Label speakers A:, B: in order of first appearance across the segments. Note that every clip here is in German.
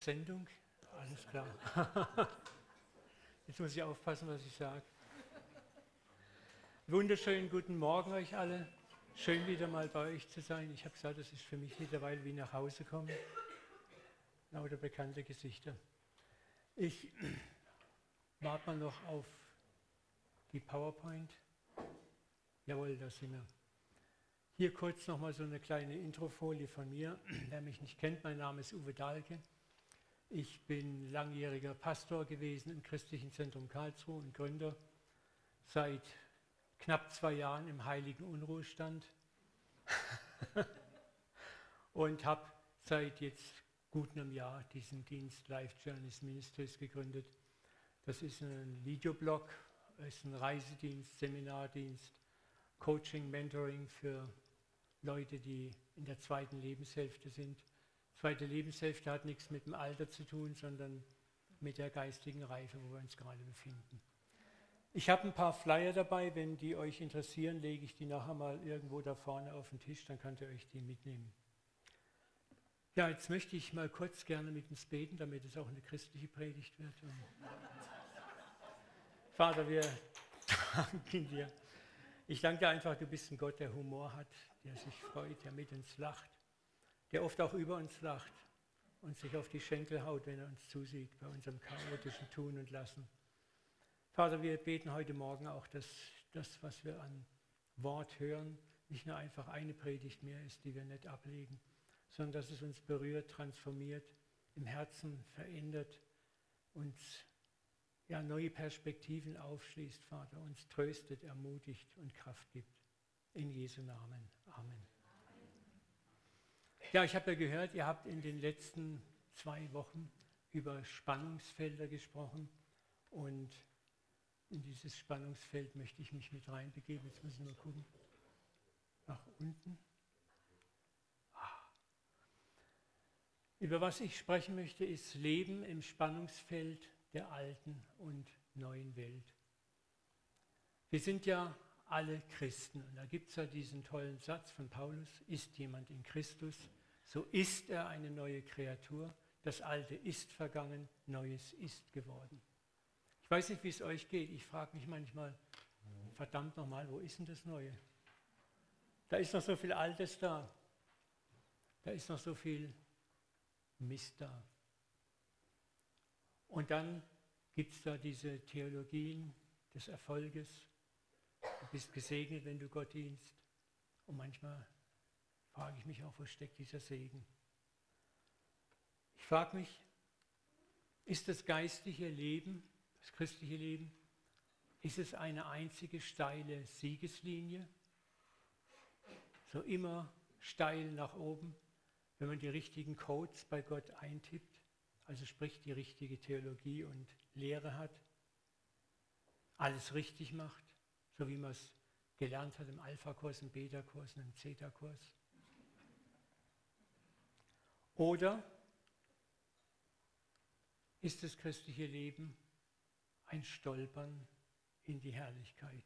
A: Sendung? Alles klar. Jetzt muss ich aufpassen, was ich sage. Wunderschönen guten Morgen euch alle. Schön wieder mal bei euch zu sein. Ich habe gesagt, das ist für mich mittlerweile wie nach Hause kommen. Lauter bekannte Gesichter. Ich warte mal noch auf die PowerPoint. Jawohl, da sind wir. Hier kurz nochmal so eine kleine Introfolie von mir. Wer mich nicht kennt, mein Name ist Uwe Dahlke. Ich bin langjähriger Pastor gewesen im Christlichen Zentrum Karlsruhe und Gründer. Seit knapp 2 Jahren im heiligen Unruhestand. Und habe seit jetzt gut einem Jahr diesen Dienst Life Journeys Ministries gegründet. Das ist ein Videoblog, ist ein Reisedienst, Seminardienst, Coaching, Mentoring für Leute, die in der zweiten Lebenshälfte sind. Zweite Lebenshälfte hat nichts mit dem Alter zu tun, sondern mit der geistigen Reife, wo wir uns gerade befinden. Ich habe ein paar Flyer dabei, wenn die euch interessieren, lege ich die nachher mal irgendwo da vorne auf den Tisch, dann könnt ihr euch die mitnehmen. Ja, jetzt möchte ich mal kurz gerne mit uns beten, damit es auch eine christliche Predigt wird. Und Vater, wir danken dir. Ich danke dir einfach, du bist ein Gott, der Humor hat, der sich freut, der mit uns lacht, der oft auch über uns lacht und sich auf die Schenkel haut, wenn er uns zusieht, bei unserem chaotischen Tun und Lassen. Vater, wir beten heute Morgen auch, dass das, was wir an Wort hören, nicht nur einfach eine Predigt mehr ist, die wir nicht ablegen, sondern dass es uns berührt, transformiert, im Herzen verändert, uns neue Perspektiven aufschließt, Vater, uns tröstet, ermutigt und Kraft gibt. In Jesu Namen. Amen. Ja, ich habe ja gehört, ihr habt in den letzten 2 Wochen über Spannungsfelder gesprochen und in dieses Spannungsfeld möchte ich mich mit reinbegeben. Jetzt müssen wir gucken. Nach unten. Über was ich sprechen möchte, ist Leben im Spannungsfeld der alten und neuen Welt. Wir sind ja alle Christen und da gibt es ja diesen tollen Satz von Paulus, ist jemand in Christus, so ist er eine neue Kreatur, das Alte ist vergangen, Neues ist geworden. Ich weiß nicht, wie es euch geht, ich frage mich manchmal, verdammt nochmal, wo ist denn das Neue? Da ist noch so viel Altes da, da ist noch so viel Mist da. Und dann gibt es da diese Theologien des Erfolges. Du bist gesegnet, wenn du Gott dienst. Und manchmal frage ich mich auch, wo steckt dieser Segen? Ich frage mich, ist das geistliche Leben, das christliche Leben, ist es eine einzige steile Siegeslinie? So immer steil nach oben, wenn man die richtigen Codes bei Gott eintippt? Also sprich die richtige Theologie und Lehre hat, alles richtig macht, so wie man es gelernt hat im Alpha-Kurs, im Beta-Kurs und im Zeta-Kurs. Oder ist das christliche Leben ein Stolpern in die Herrlichkeit?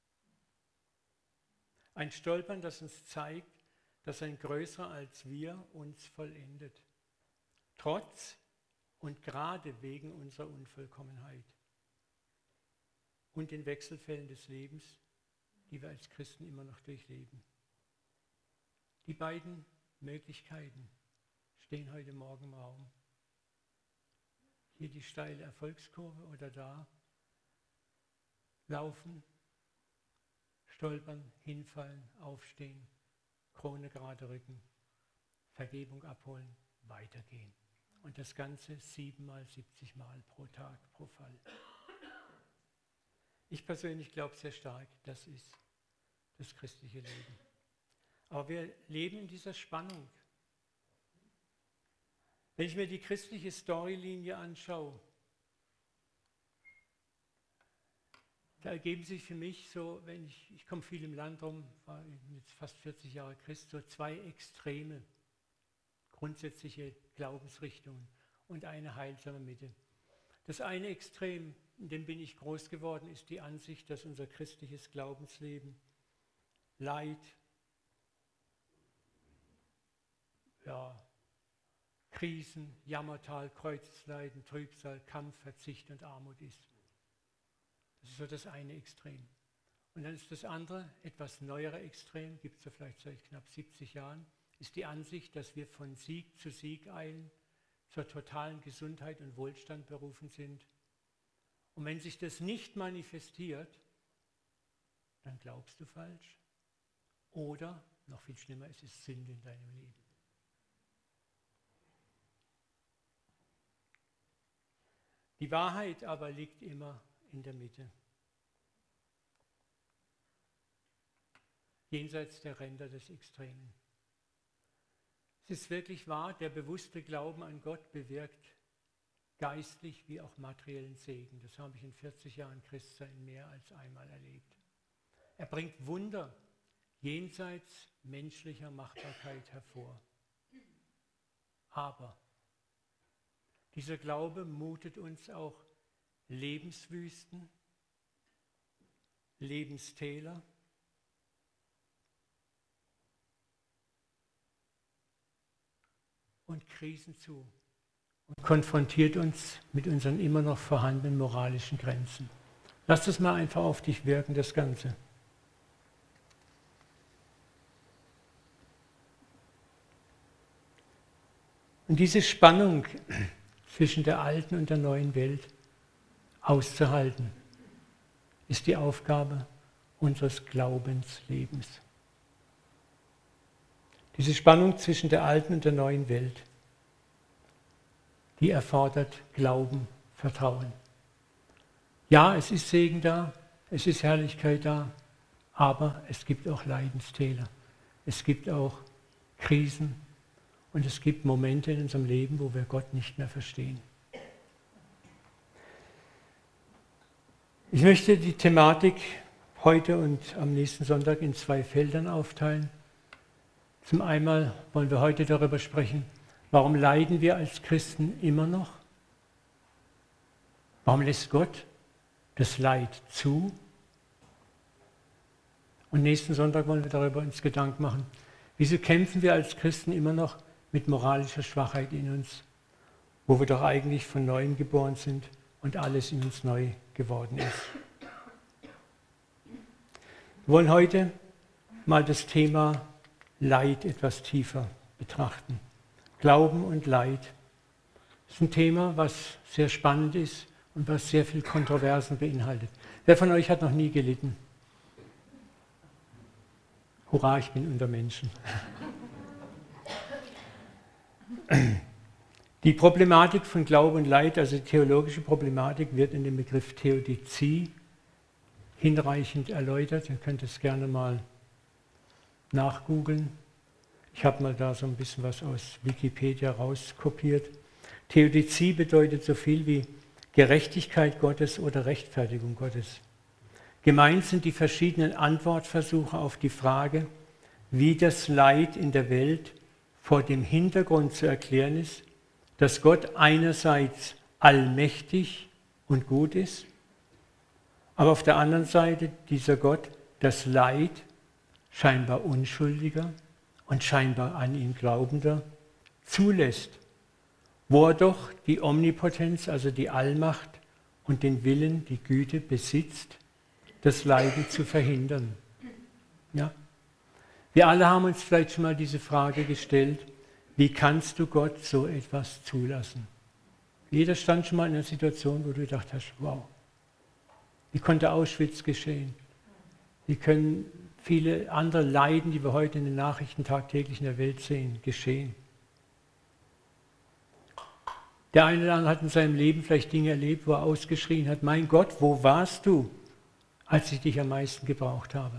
A: Ein Stolpern, das uns zeigt, dass ein Größerer als wir uns vollendet. Trotz und gerade wegen unserer Unvollkommenheit und den Wechselfällen des Lebens, die wir als Christen immer noch durchleben. Die beiden Möglichkeiten stehen heute Morgen im Raum. Hier die steile Erfolgskurve oder da laufen, stolpern, hinfallen, aufstehen, Krone gerade rücken, Vergebung abholen, weitergehen. Und das Ganze 7-mal, 70-mal pro Tag, pro Fall. Ich persönlich glaube sehr stark, das ist das christliche Leben. Aber wir leben in dieser Spannung. Wenn ich mir die christliche Storylinie anschaue, da ergeben sich für mich so, ich komme viel im Land rum, war jetzt fast 40 Jahre Christ, so 2 Extreme. Grundsätzliche Glaubensrichtungen und eine heilsame Mitte. Das eine Extrem, in dem bin ich groß geworden, ist die Ansicht, dass unser christliches Glaubensleben Leid, Krisen, Jammertal, Kreuzleiden, Trübsal, Kampf, Verzicht und Armut ist. Das ist so das eine Extrem. Und dann ist das andere, etwas neuere Extrem, gibt es ja vielleicht seit knapp 70 Jahren, ist die Ansicht, dass wir von Sieg zu Sieg eilen, zur totalen Gesundheit und Wohlstand berufen sind. Und wenn sich das nicht manifestiert, dann glaubst du falsch. Oder, noch viel schlimmer, es ist Sünde in deinem Leben. Die Wahrheit aber liegt immer in der Mitte. Jenseits der Ränder des Extremen. Es ist wirklich wahr, der bewusste Glauben an Gott bewirkt geistlich wie auch materiellen Segen. Das habe ich in 40 Jahren Christsein mehr als einmal erlebt. Er bringt Wunder jenseits menschlicher Machbarkeit hervor. Aber dieser Glaube mutet uns auch Lebenswüsten, Lebenstäler und Krisen zu und konfrontiert uns mit unseren immer noch vorhandenen moralischen Grenzen. Lass das mal einfach auf dich wirken, das Ganze. Und diese Spannung zwischen der alten und der neuen Welt auszuhalten, ist die Aufgabe unseres Glaubenslebens. Diese Spannung zwischen der alten und der neuen Welt, die erfordert Glauben, Vertrauen. Ja, es ist Segen da, es ist Herrlichkeit da, aber es gibt auch Leidenstäler, es gibt auch Krisen und es gibt Momente in unserem Leben, wo wir Gott nicht mehr verstehen. Ich möchte die Thematik heute und am nächsten Sonntag in 2 Feldern aufteilen. Zum einen wollen wir heute darüber sprechen, warum leiden wir als Christen immer noch? Warum lässt Gott das Leid zu? Und nächsten Sonntag wollen wir darüber uns Gedanken machen, wieso kämpfen wir als Christen immer noch mit moralischer Schwachheit in uns, wo wir doch eigentlich von Neuem geboren sind und alles in uns neu geworden ist. Wir wollen heute mal das Thema Leid etwas tiefer betrachten. Glauben und Leid ist ein Thema, was sehr spannend ist und was sehr viel Kontroversen beinhaltet. Wer von euch hat noch nie gelitten? Hurra, ich bin unter Menschen. Die Problematik von Glaube und Leid, also die theologische Problematik, wird in dem Begriff Theodizie hinreichend erläutert. Ihr könnt es gerne mal nachgoogeln. Ich habe mal da so ein bisschen was aus Wikipedia rauskopiert. Theodizie bedeutet so viel wie Gerechtigkeit Gottes oder Rechtfertigung Gottes. Gemeint sind die verschiedenen Antwortversuche auf die Frage, wie das Leid in der Welt vor dem Hintergrund zu erklären ist, dass Gott einerseits allmächtig und gut ist, aber auf der anderen Seite dieser Gott das Leid scheinbar Unschuldiger und scheinbar an ihn Glaubender zulässt, wo er doch die Omnipotenz, also die Allmacht und den Willen, die Güte besitzt, das Leiden zu verhindern. Ja? Wir alle haben uns vielleicht schon mal diese Frage gestellt, wie kannst du Gott so etwas zulassen? Jeder stand schon mal in einer Situation, wo du gedacht hast, wow, wie konnte Auschwitz geschehen? Wie können viele andere Leiden, die wir heute in den Nachrichten tagtäglich in der Welt sehen, geschehen? Der eine oder andere hat in seinem Leben vielleicht Dinge erlebt, wo er ausgeschrien hat, mein Gott, wo warst du, als ich dich am meisten gebraucht habe?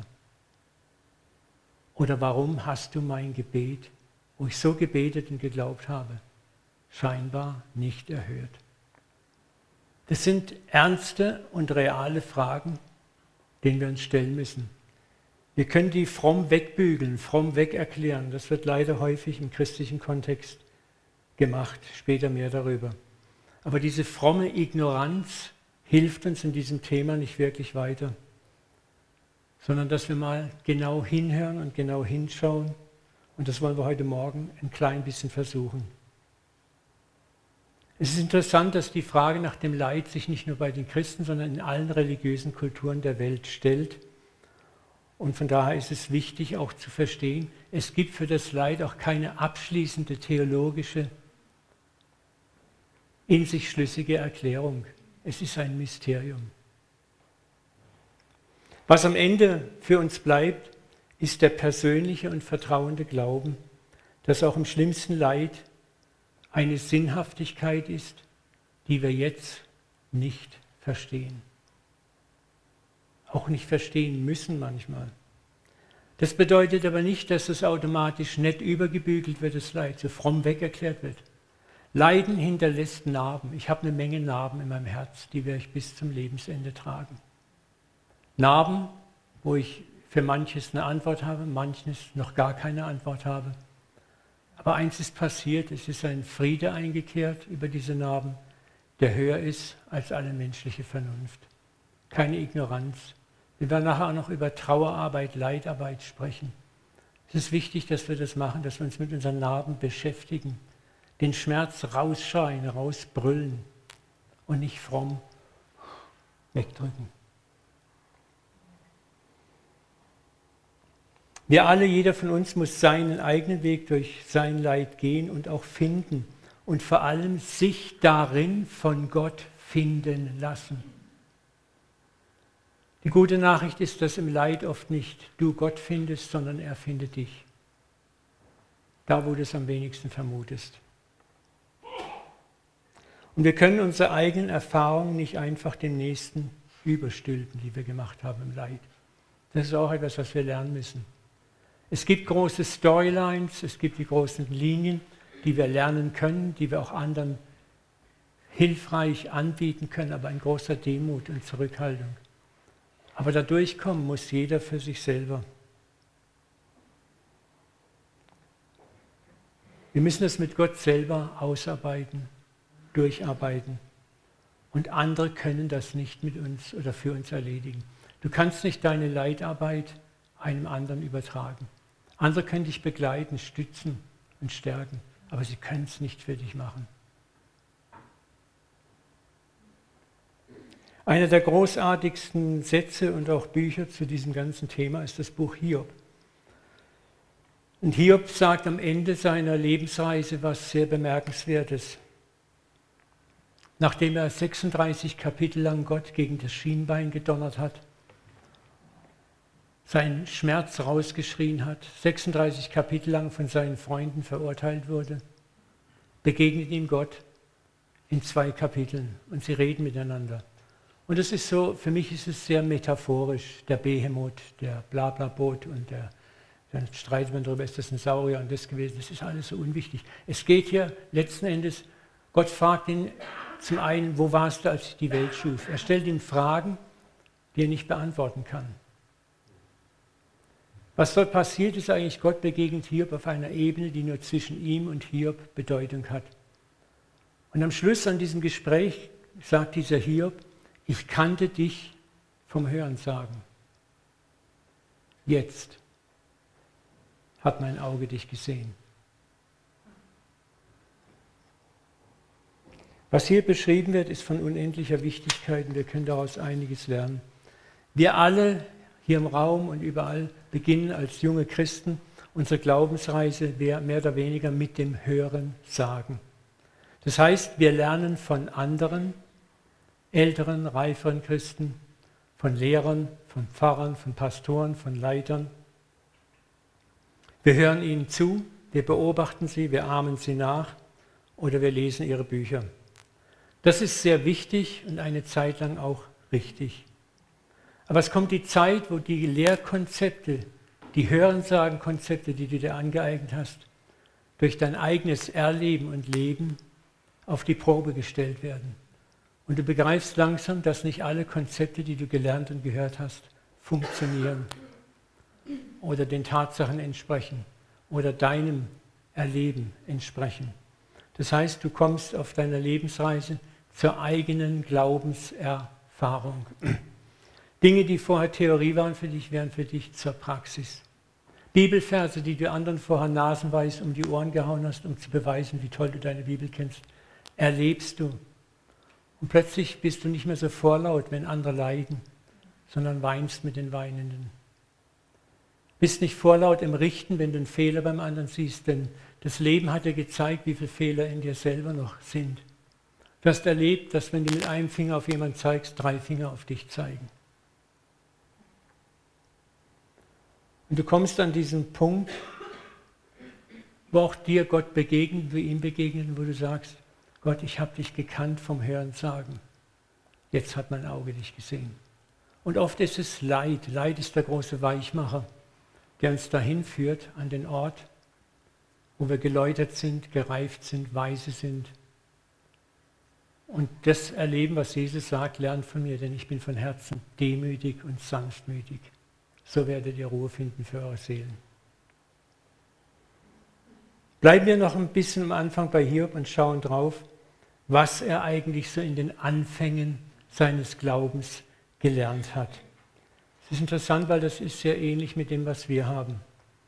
A: Oder warum hast du mein Gebet, wo ich so gebetet und geglaubt habe, scheinbar nicht erhört? Das sind ernste und reale Fragen, denen wir uns stellen müssen. Wir können die fromm wegbügeln, fromm wegerklären. Das wird leider häufig im christlichen Kontext gemacht, später mehr darüber. Aber diese fromme Ignoranz hilft uns in diesem Thema nicht wirklich weiter, sondern dass wir mal genau hinhören und genau hinschauen. Und das wollen wir heute Morgen ein klein bisschen versuchen. Es ist interessant, dass die Frage nach dem Leid sich nicht nur bei den Christen, sondern in allen religiösen Kulturen der Welt stellt. Und von daher ist es wichtig auch zu verstehen, es gibt für das Leid auch keine abschließende theologische, in sich schlüssige Erklärung. Es ist ein Mysterium. Was am Ende für uns bleibt, ist der persönliche und vertrauende Glauben, dass auch im schlimmsten Leid eine Sinnhaftigkeit ist, die wir jetzt nicht verstehen. Auch nicht verstehen müssen manchmal. Das bedeutet aber nicht, dass es automatisch nett übergebügelt wird, das Leid, so fromm weg erklärt wird. Leiden hinterlässt Narben. Ich habe eine Menge Narben in meinem Herz, die werde ich bis zum Lebensende tragen. Narben, wo ich für manches eine Antwort habe, manches noch gar keine Antwort habe. Aber eins ist passiert, es ist ein Friede eingekehrt über diese Narben, der höher ist als alle menschliche Vernunft. Keine Ignoranz. Wir werden nachher auch noch über Trauerarbeit, Leidarbeit sprechen. Es ist wichtig, dass wir das machen, dass wir uns mit unseren Narben beschäftigen, den Schmerz rausschreien, rausbrüllen und nicht fromm wegdrücken. Wir alle, jeder von uns muss seinen eigenen Weg durch sein Leid gehen und auch finden und vor allem sich darin von Gott finden lassen. Die gute Nachricht ist, dass im Leid oft nicht du Gott findest, sondern er findet dich. Da, wo du es am wenigsten vermutest. Und wir können unsere eigenen Erfahrungen nicht einfach den Nächsten überstülpen, die wir gemacht haben im Leid. Das ist auch etwas, was wir lernen müssen. Es gibt große Storylines, es gibt die großen Linien, die wir lernen können, die wir auch anderen hilfreich anbieten können, aber in großer Demut und Zurückhaltung. Aber da durchkommen muss jeder für sich selber. Wir müssen es mit Gott selber ausarbeiten, durcharbeiten. Und andere können das nicht mit uns oder für uns erledigen. Du kannst nicht deine Leidarbeit einem anderen übertragen. Andere können dich begleiten, stützen und stärken, aber sie können es nicht für dich machen. Einer der großartigsten Sätze und auch Bücher zu diesem ganzen Thema ist das Buch Hiob. Und Hiob sagt am Ende seiner Lebensreise was sehr Bemerkenswertes. Nachdem er 36 Kapitel lang Gott gegen das Schienbein gedonnert hat, seinen Schmerz rausgeschrien hat, 36 Kapitel lang von seinen Freunden verurteilt wurde, begegnet ihm Gott in 2 Kapiteln und sie reden miteinander. Und es ist so, für mich ist es sehr metaphorisch, der Behemoth, der Blablabot und dann streitet man darüber, ist das ein Saurier und das gewesen, das ist alles so unwichtig. Es geht hier letzten Endes, Gott fragt ihn zum einen, wo warst du, als ich die Welt schuf? Er stellt ihm Fragen, die er nicht beantworten kann. Was dort passiert, ist eigentlich, Gott begegnet Hiob auf einer Ebene, die nur zwischen ihm und Hiob Bedeutung hat. Und am Schluss an diesem Gespräch sagt dieser Hiob, ich kannte dich vom Hörensagen. Jetzt hat mein Auge dich gesehen. Was hier beschrieben wird, ist von unendlicher Wichtigkeit und wir können daraus einiges lernen. Wir alle hier im Raum und überall beginnen als junge Christen unsere Glaubensreise mehr oder weniger mit dem Hören sagen. Das heißt, wir lernen von anderen, älteren, reiferen Christen, von Lehrern, von Pfarrern, von Pastoren, von Leitern. Wir hören ihnen zu, wir beobachten sie, wir ahmen sie nach oder wir lesen ihre Bücher. Das ist sehr wichtig und eine Zeit lang auch richtig. Aber es kommt die Zeit, wo die Lehrkonzepte, die Hörensagenkonzepte, die du dir angeeignet hast, durch dein eigenes Erleben und Leben auf die Probe gestellt werden. Und du begreifst langsam, dass nicht alle Konzepte, die du gelernt und gehört hast, funktionieren oder den Tatsachen entsprechen oder deinem Erleben entsprechen. Das heißt, du kommst auf deiner Lebensreise zur eigenen Glaubenserfahrung. Dinge, die vorher Theorie waren für dich, werden für dich zur Praxis. Bibelverse, die du anderen vorher nasenweis um die Ohren gehauen hast, um zu beweisen, wie toll du deine Bibel kennst, erlebst du. Und plötzlich bist du nicht mehr so vorlaut, wenn andere leiden, sondern weinst mit den Weinenden. Bist nicht vorlaut im Richten, wenn du einen Fehler beim anderen siehst, denn das Leben hat dir gezeigt, wie viele Fehler in dir selber noch sind. Du hast erlebt, dass wenn du mit einem Finger auf jemanden zeigst, 3 Finger auf dich zeigen. Und du kommst an diesen Punkt, wo auch dir Gott begegnet, wie ihm begegnet, wo du sagst, Gott, ich habe dich gekannt vom Hörensagen. Jetzt hat mein Auge dich gesehen. Und oft ist es Leid. Leid ist der große Weichmacher, der uns dahin führt an den Ort, wo wir geläutert sind, gereift sind, weise sind. Und das erleben, was Jesus sagt, lernt von mir, denn ich bin von Herzen demütig und sanftmütig. So werdet ihr Ruhe finden für eure Seelen. Bleiben wir noch ein bisschen am Anfang bei Hiob und schauen drauf, was er eigentlich so in den Anfängen seines Glaubens gelernt hat. Es ist interessant, weil das ist sehr ähnlich mit dem, was wir haben.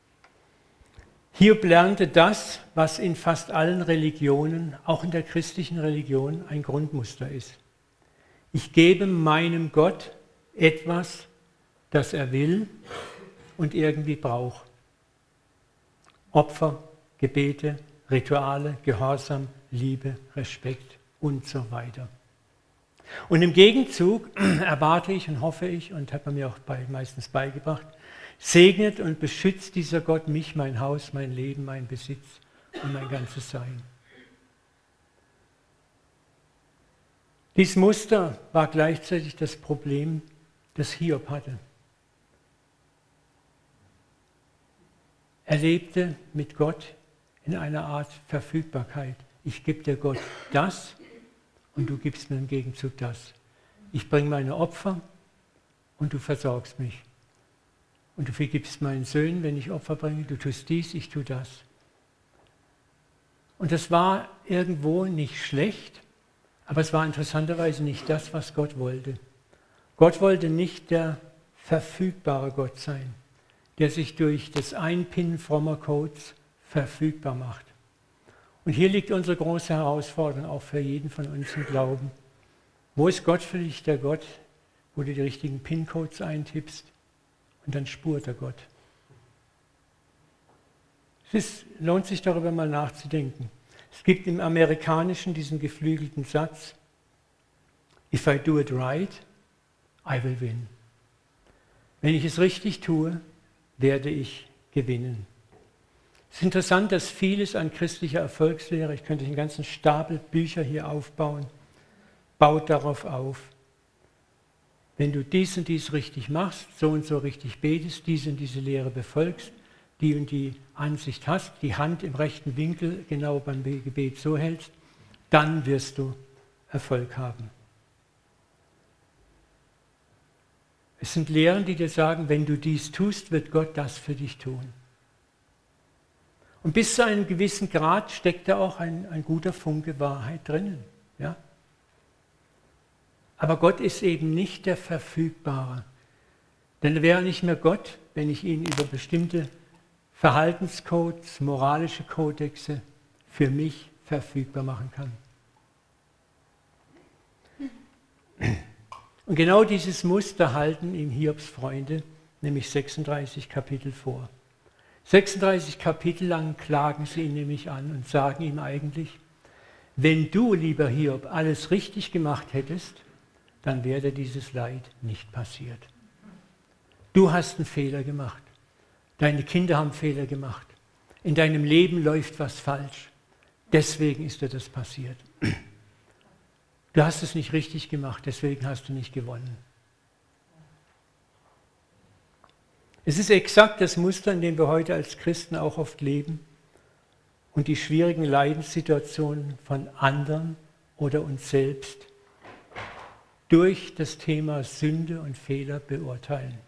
A: Hiob lernte das, was in fast allen Religionen, auch in der christlichen Religion, ein Grundmuster ist. Ich gebe meinem Gott etwas, das er will und irgendwie braucht. Opfer, Gebete, Rituale, Gehorsam, Liebe, Respekt und so weiter. Und im Gegenzug erwarte ich und hoffe ich, und hat man mir auch meistens beigebracht, segnet und beschützt dieser Gott mich, mein Haus, mein Leben, mein Besitz und mein ganzes Sein. Dies Muster war gleichzeitig das Problem, das Hiob hatte. Er lebte mit Gott in einer Art Verfügbarkeit. Ich gebe dir Gott das und du gibst mir im Gegenzug das. Ich bringe meine Opfer und du versorgst mich. Und du vergibst meinen Söhnen, wenn ich Opfer bringe. Du tust dies, ich tue das. Und das war irgendwo nicht schlecht, aber es war interessanterweise nicht das, was Gott wollte. Gott wollte nicht der verfügbare Gott sein, der sich durch das Einpinnen frommer Codes verfügbar macht. Und hier liegt unsere große Herausforderung auch für jeden von uns im Glauben. Wo ist Gott für dich der Gott, wo du die richtigen PIN-Codes eintippst und dann spurt er Gott? Es lohnt sich darüber mal nachzudenken. Es gibt im Amerikanischen diesen geflügelten Satz, If I do it right, I will win. Wenn ich es richtig tue, werde ich gewinnen. Es ist interessant, dass vieles an christlicher Erfolgslehre, ich könnte den ganzen Stapel Bücher hier aufbauen, baut darauf auf. Wenn du dies und dies richtig machst, so und so richtig betest, diese und diese Lehre befolgst, die und die Ansicht hast, die Hand im rechten Winkel genau beim Gebet so hältst, dann wirst du Erfolg haben. Es sind Lehren, die dir sagen, wenn du dies tust, wird Gott das für dich tun. Und bis zu einem gewissen Grad steckt da auch ein guter Funke Wahrheit drinnen. Ja? Aber Gott ist eben nicht der Verfügbare. Denn er wäre nicht mehr Gott, wenn ich ihn über bestimmte Verhaltenscodes, moralische Kodexe für mich verfügbar machen kann. Und genau dieses Muster halten ihm Hiobs Freunde, nämlich 36 Kapitel vor. 36 Kapitel lang klagen sie ihn nämlich an und sagen ihm eigentlich, wenn du, lieber Hiob, alles richtig gemacht hättest, dann wäre dieses Leid nicht passiert. Du hast einen Fehler gemacht. Deine Kinder haben Fehler gemacht. In deinem Leben läuft was falsch. Deswegen ist dir das passiert. Du hast es nicht richtig gemacht, deswegen hast du nicht gewonnen. Es ist exakt das Muster, in dem wir heute als Christen auch oft leben und die schwierigen Leidenssituationen von anderen oder uns selbst durch das Thema Sünde und Fehler beurteilen.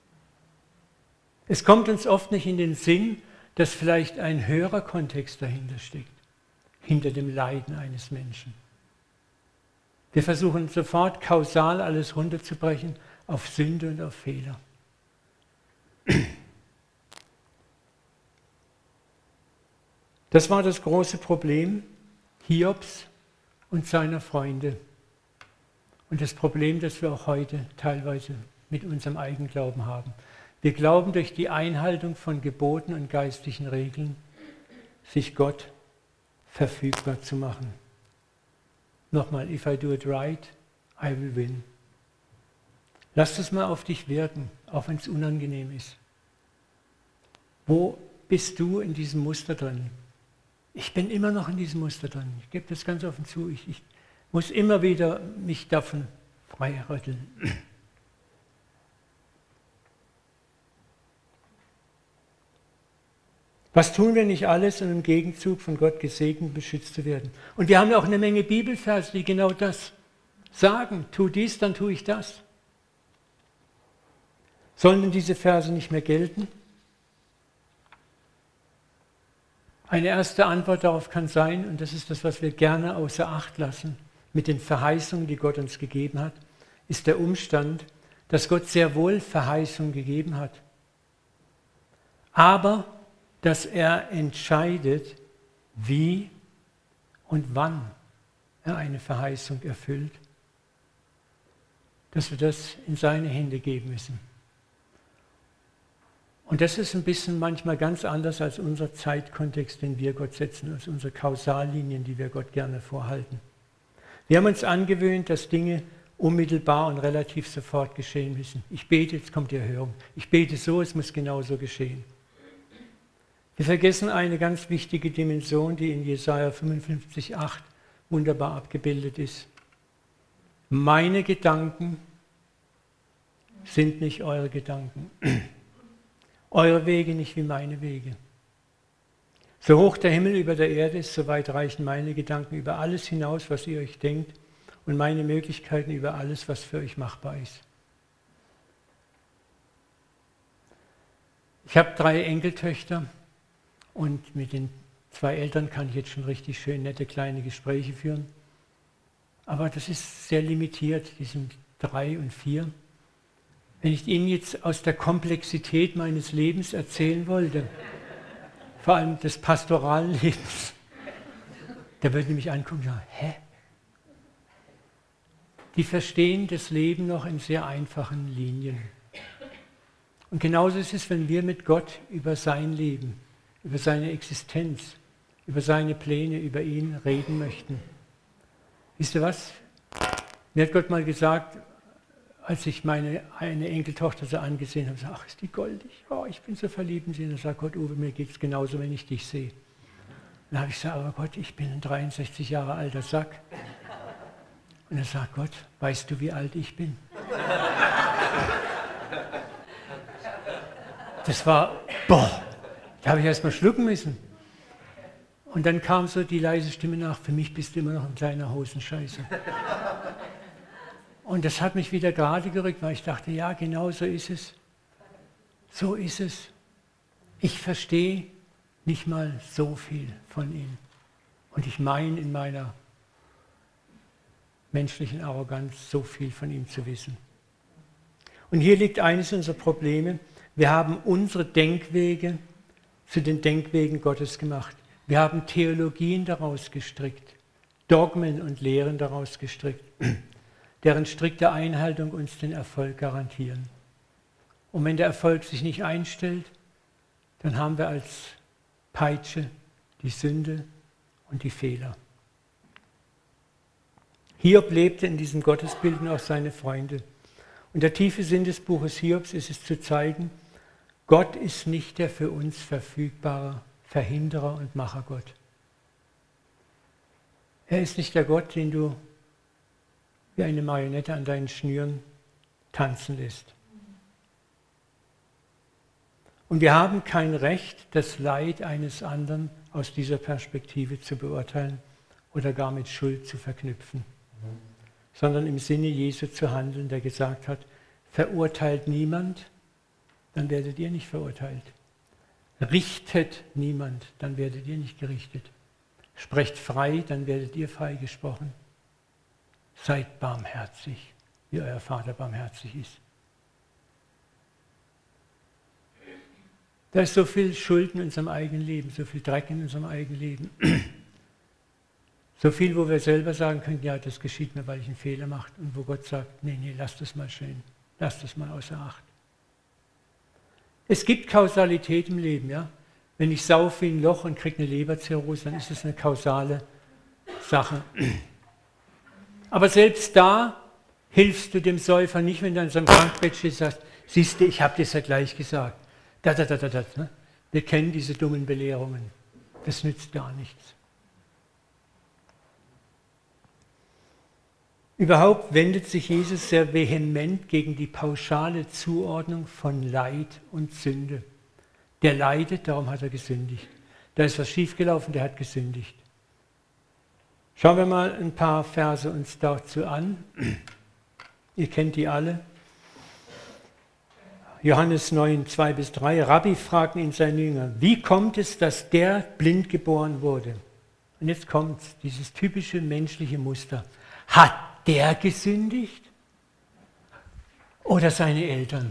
A: Es kommt uns oft nicht in den Sinn, dass vielleicht ein höherer Kontext dahinter steckt, hinter dem Leiden eines Menschen. Wir versuchen sofort kausal alles runterzubrechen auf Sünde und auf Fehler. Das war das große Problem Hiobs und seiner Freunde. Und das Problem, das wir auch heute teilweise mit unserem Eigenglauben haben. Wir glauben, durch die Einhaltung von Geboten und geistlichen Regeln sich Gott verfügbar zu machen. Nochmal, if I do it right, I will win. Lass das mal auf dich wirken, auch wenn es unangenehm ist. Wo bist du in diesem Muster drin? Ich bin immer noch in diesem Muster drin. Ich gebe das ganz offen zu. Ich muss immer wieder mich davon freirütteln. Was tun wir nicht alles, um im Gegenzug von Gott gesegnet und beschützt zu werden? Und wir haben ja auch eine Menge Bibelverse, die genau das sagen. Tu dies, dann tue ich das. Sollen denn diese Verse nicht mehr gelten? Eine erste Antwort darauf kann sein, und das ist das, was wir gerne außer Acht lassen, mit den Verheißungen, die Gott uns gegeben hat, ist der Umstand, dass Gott sehr wohl Verheißungen gegeben hat. Aber dass er entscheidet, wie und wann er eine Verheißung erfüllt, dass wir das in seine Hände geben müssen. Und das ist ein bisschen manchmal ganz anders als unser Zeitkontext, den wir Gott setzen, als unsere Kausallinien, die wir Gott gerne vorhalten. Wir haben uns angewöhnt, dass Dinge unmittelbar und relativ sofort geschehen müssen. Ich bete, jetzt kommt die Erhörung. Ich bete so, es muss genauso geschehen. Wir vergessen eine ganz wichtige Dimension, die in Jesaja 55,8 wunderbar abgebildet ist. Meine Gedanken sind nicht eure Gedanken. Eure Wege nicht wie meine Wege. So hoch der Himmel über der Erde ist, so weit reichen meine Gedanken über alles hinaus, was ihr euch denkt, und meine Möglichkeiten über alles, was für euch machbar ist. Ich habe 3 Enkeltöchter und mit den 2 Eltern kann ich jetzt schon richtig schön nette kleine Gespräche führen. Aber das ist sehr limitiert, die sind 3 und 4. Wenn ich Ihnen jetzt aus der Komplexität meines Lebens erzählen wollte, vor allem des pastoralen Lebens, da würden die mich angucken und sagen, hä? Die verstehen das Leben noch in sehr einfachen Linien. Und genauso ist es, wenn wir mit Gott über sein Leben, über seine Existenz, über seine Pläne, über ihn reden möchten. Wisst ihr was? Mir hat Gott mal gesagt, als ich eine Enkeltochter so angesehen habe, gesagt, ach, ist die goldig, oh, ich bin so verliebt in sie. Und dann sagt Gott, Uwe, mir geht es genauso, wenn ich dich sehe. Dann habe ich gesagt, aber Gott, ich bin ein 63 Jahre alter Sack. Und dann sagt Gott, weißt du, wie alt ich bin? Das war, boah, da habe ich erst mal schlucken müssen. Und dann kam so die leise Stimme nach, für mich bist du immer noch ein kleiner Hosenscheißer. Und das hat mich wieder gerade gerückt, weil ich dachte, ja, genau so ist es. So ist es. Ich verstehe nicht mal so viel von ihm. Und ich meine in meiner menschlichen Arroganz so viel von ihm zu wissen. Und hier liegt eines unserer Probleme. Wir haben unsere Denkwege zu den Denkwegen Gottes gemacht. Wir haben Theologien daraus gestrickt, Dogmen und Lehren daraus gestrickt, deren strikte Einhaltung uns den Erfolg garantieren. Und wenn der Erfolg sich nicht einstellt, dann haben wir als Peitsche die Sünde und die Fehler. Hiob lebte in diesem Gottesbild und auch seine Freunde. Und der tiefe Sinn des Buches Hiobs ist es zu zeigen, Gott ist nicht der für uns verfügbare Verhinderer und Machergott. Er ist nicht der Gott, den du wie eine Marionette an deinen Schnüren tanzen lässt. Und wir haben kein Recht, das Leid eines anderen aus dieser Perspektive zu beurteilen oder gar mit Schuld zu verknüpfen, sondern im Sinne Jesu zu handeln, der gesagt hat, verurteilt niemand, dann werdet ihr nicht verurteilt. Richtet niemand, dann werdet ihr nicht gerichtet. Sprecht frei, dann werdet ihr freigesprochen. Seid barmherzig, wie euer Vater barmherzig ist. Da ist so viel Schuld in unserem eigenen Leben, so viel Dreck in unserem eigenen Leben. So viel, wo wir selber sagen können, ja, das geschieht mir, weil ich einen Fehler mache. Und wo Gott sagt, nee, lass das mal schön. Lass das mal außer Acht. Es gibt Kausalität im Leben, ja. Wenn ich saufe wie ein Loch und kriege eine Leberzirrhose, dann ist es eine kausale Sache. Aber selbst da hilfst du dem Säufer nicht, wenn du an seinem Krankbett stehst und sagst, siehst du, ich habe das ja gleich gesagt. Ne? Wir kennen diese dummen Belehrungen. Das nützt gar nichts. Überhaupt wendet sich Jesus sehr vehement gegen die pauschale Zuordnung von Leid und Sünde. Der leidet, darum hat er gesündigt. Da ist was schiefgelaufen, der hat gesündigt. Schauen wir mal ein paar Verse uns dazu an. Ihr kennt die alle. Johannes 9, 2-3. Rabbi fragten ihn seine Jünger, wie kommt es, dass der blind geboren wurde? Und jetzt kommt dieses typische menschliche Muster. Hat der gesündigt? Oder seine Eltern?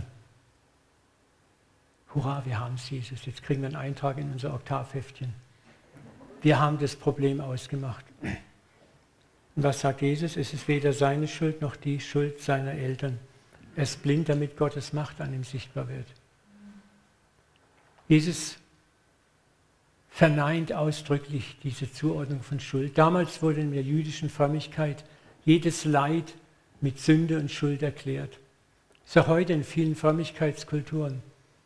A: Hurra, wir haben es, Jesus. Jetzt kriegen wir einen Eintrag in unser Oktavheftchen. Wir haben das Problem ausgemacht. Und was sagt Jesus? Es ist weder seine Schuld noch die Schuld seiner Eltern. Er ist blind, damit Gottes Macht an ihm sichtbar wird. Jesus verneint ausdrücklich diese Zuordnung von Schuld. Damals wurde in der jüdischen Frömmigkeit jedes Leid mit Sünde und Schuld erklärt. Das ist auch heute in vielen Frömmigkeitskulturen.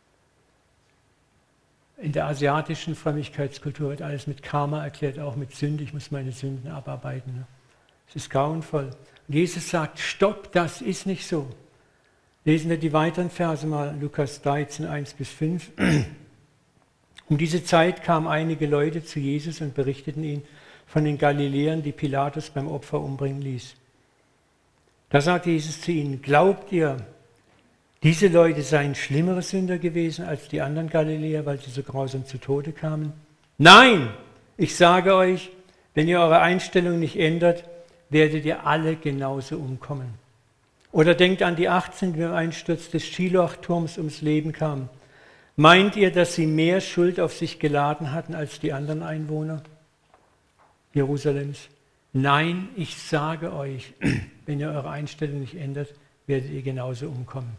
A: In der asiatischen Frömmigkeitskultur wird alles mit Karma erklärt, auch mit Sünde. Ich muss meine Sünden abarbeiten. Es ist grauenvoll. Und Jesus sagt, stopp, das ist nicht so. Lesen wir die weiteren Verse mal, Lukas 13, 1-5. Um diese Zeit kamen einige Leute zu Jesus und berichteten ihm von den Galiläern, die Pilatus beim Opfer umbringen ließ. Da sagte Jesus zu ihnen, glaubt ihr, diese Leute seien schlimmere Sünder gewesen als die anderen Galiläer, weil sie so grausam zu Tode kamen? Nein, ich sage euch, wenn ihr eure Einstellung nicht ändert, werdet ihr alle genauso umkommen. Oder denkt an die 18, die beim Einsturz des Schiloach-Turms ums Leben kamen. Meint ihr, dass sie mehr Schuld auf sich geladen hatten als die anderen Einwohner Jerusalems? Nein, ich sage euch, wenn ihr eure Einstellung nicht ändert, werdet ihr genauso umkommen.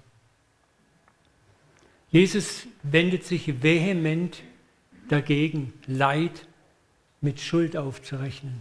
A: Jesus wendet sich vehement dagegen, Leid mit Schuld aufzurechnen.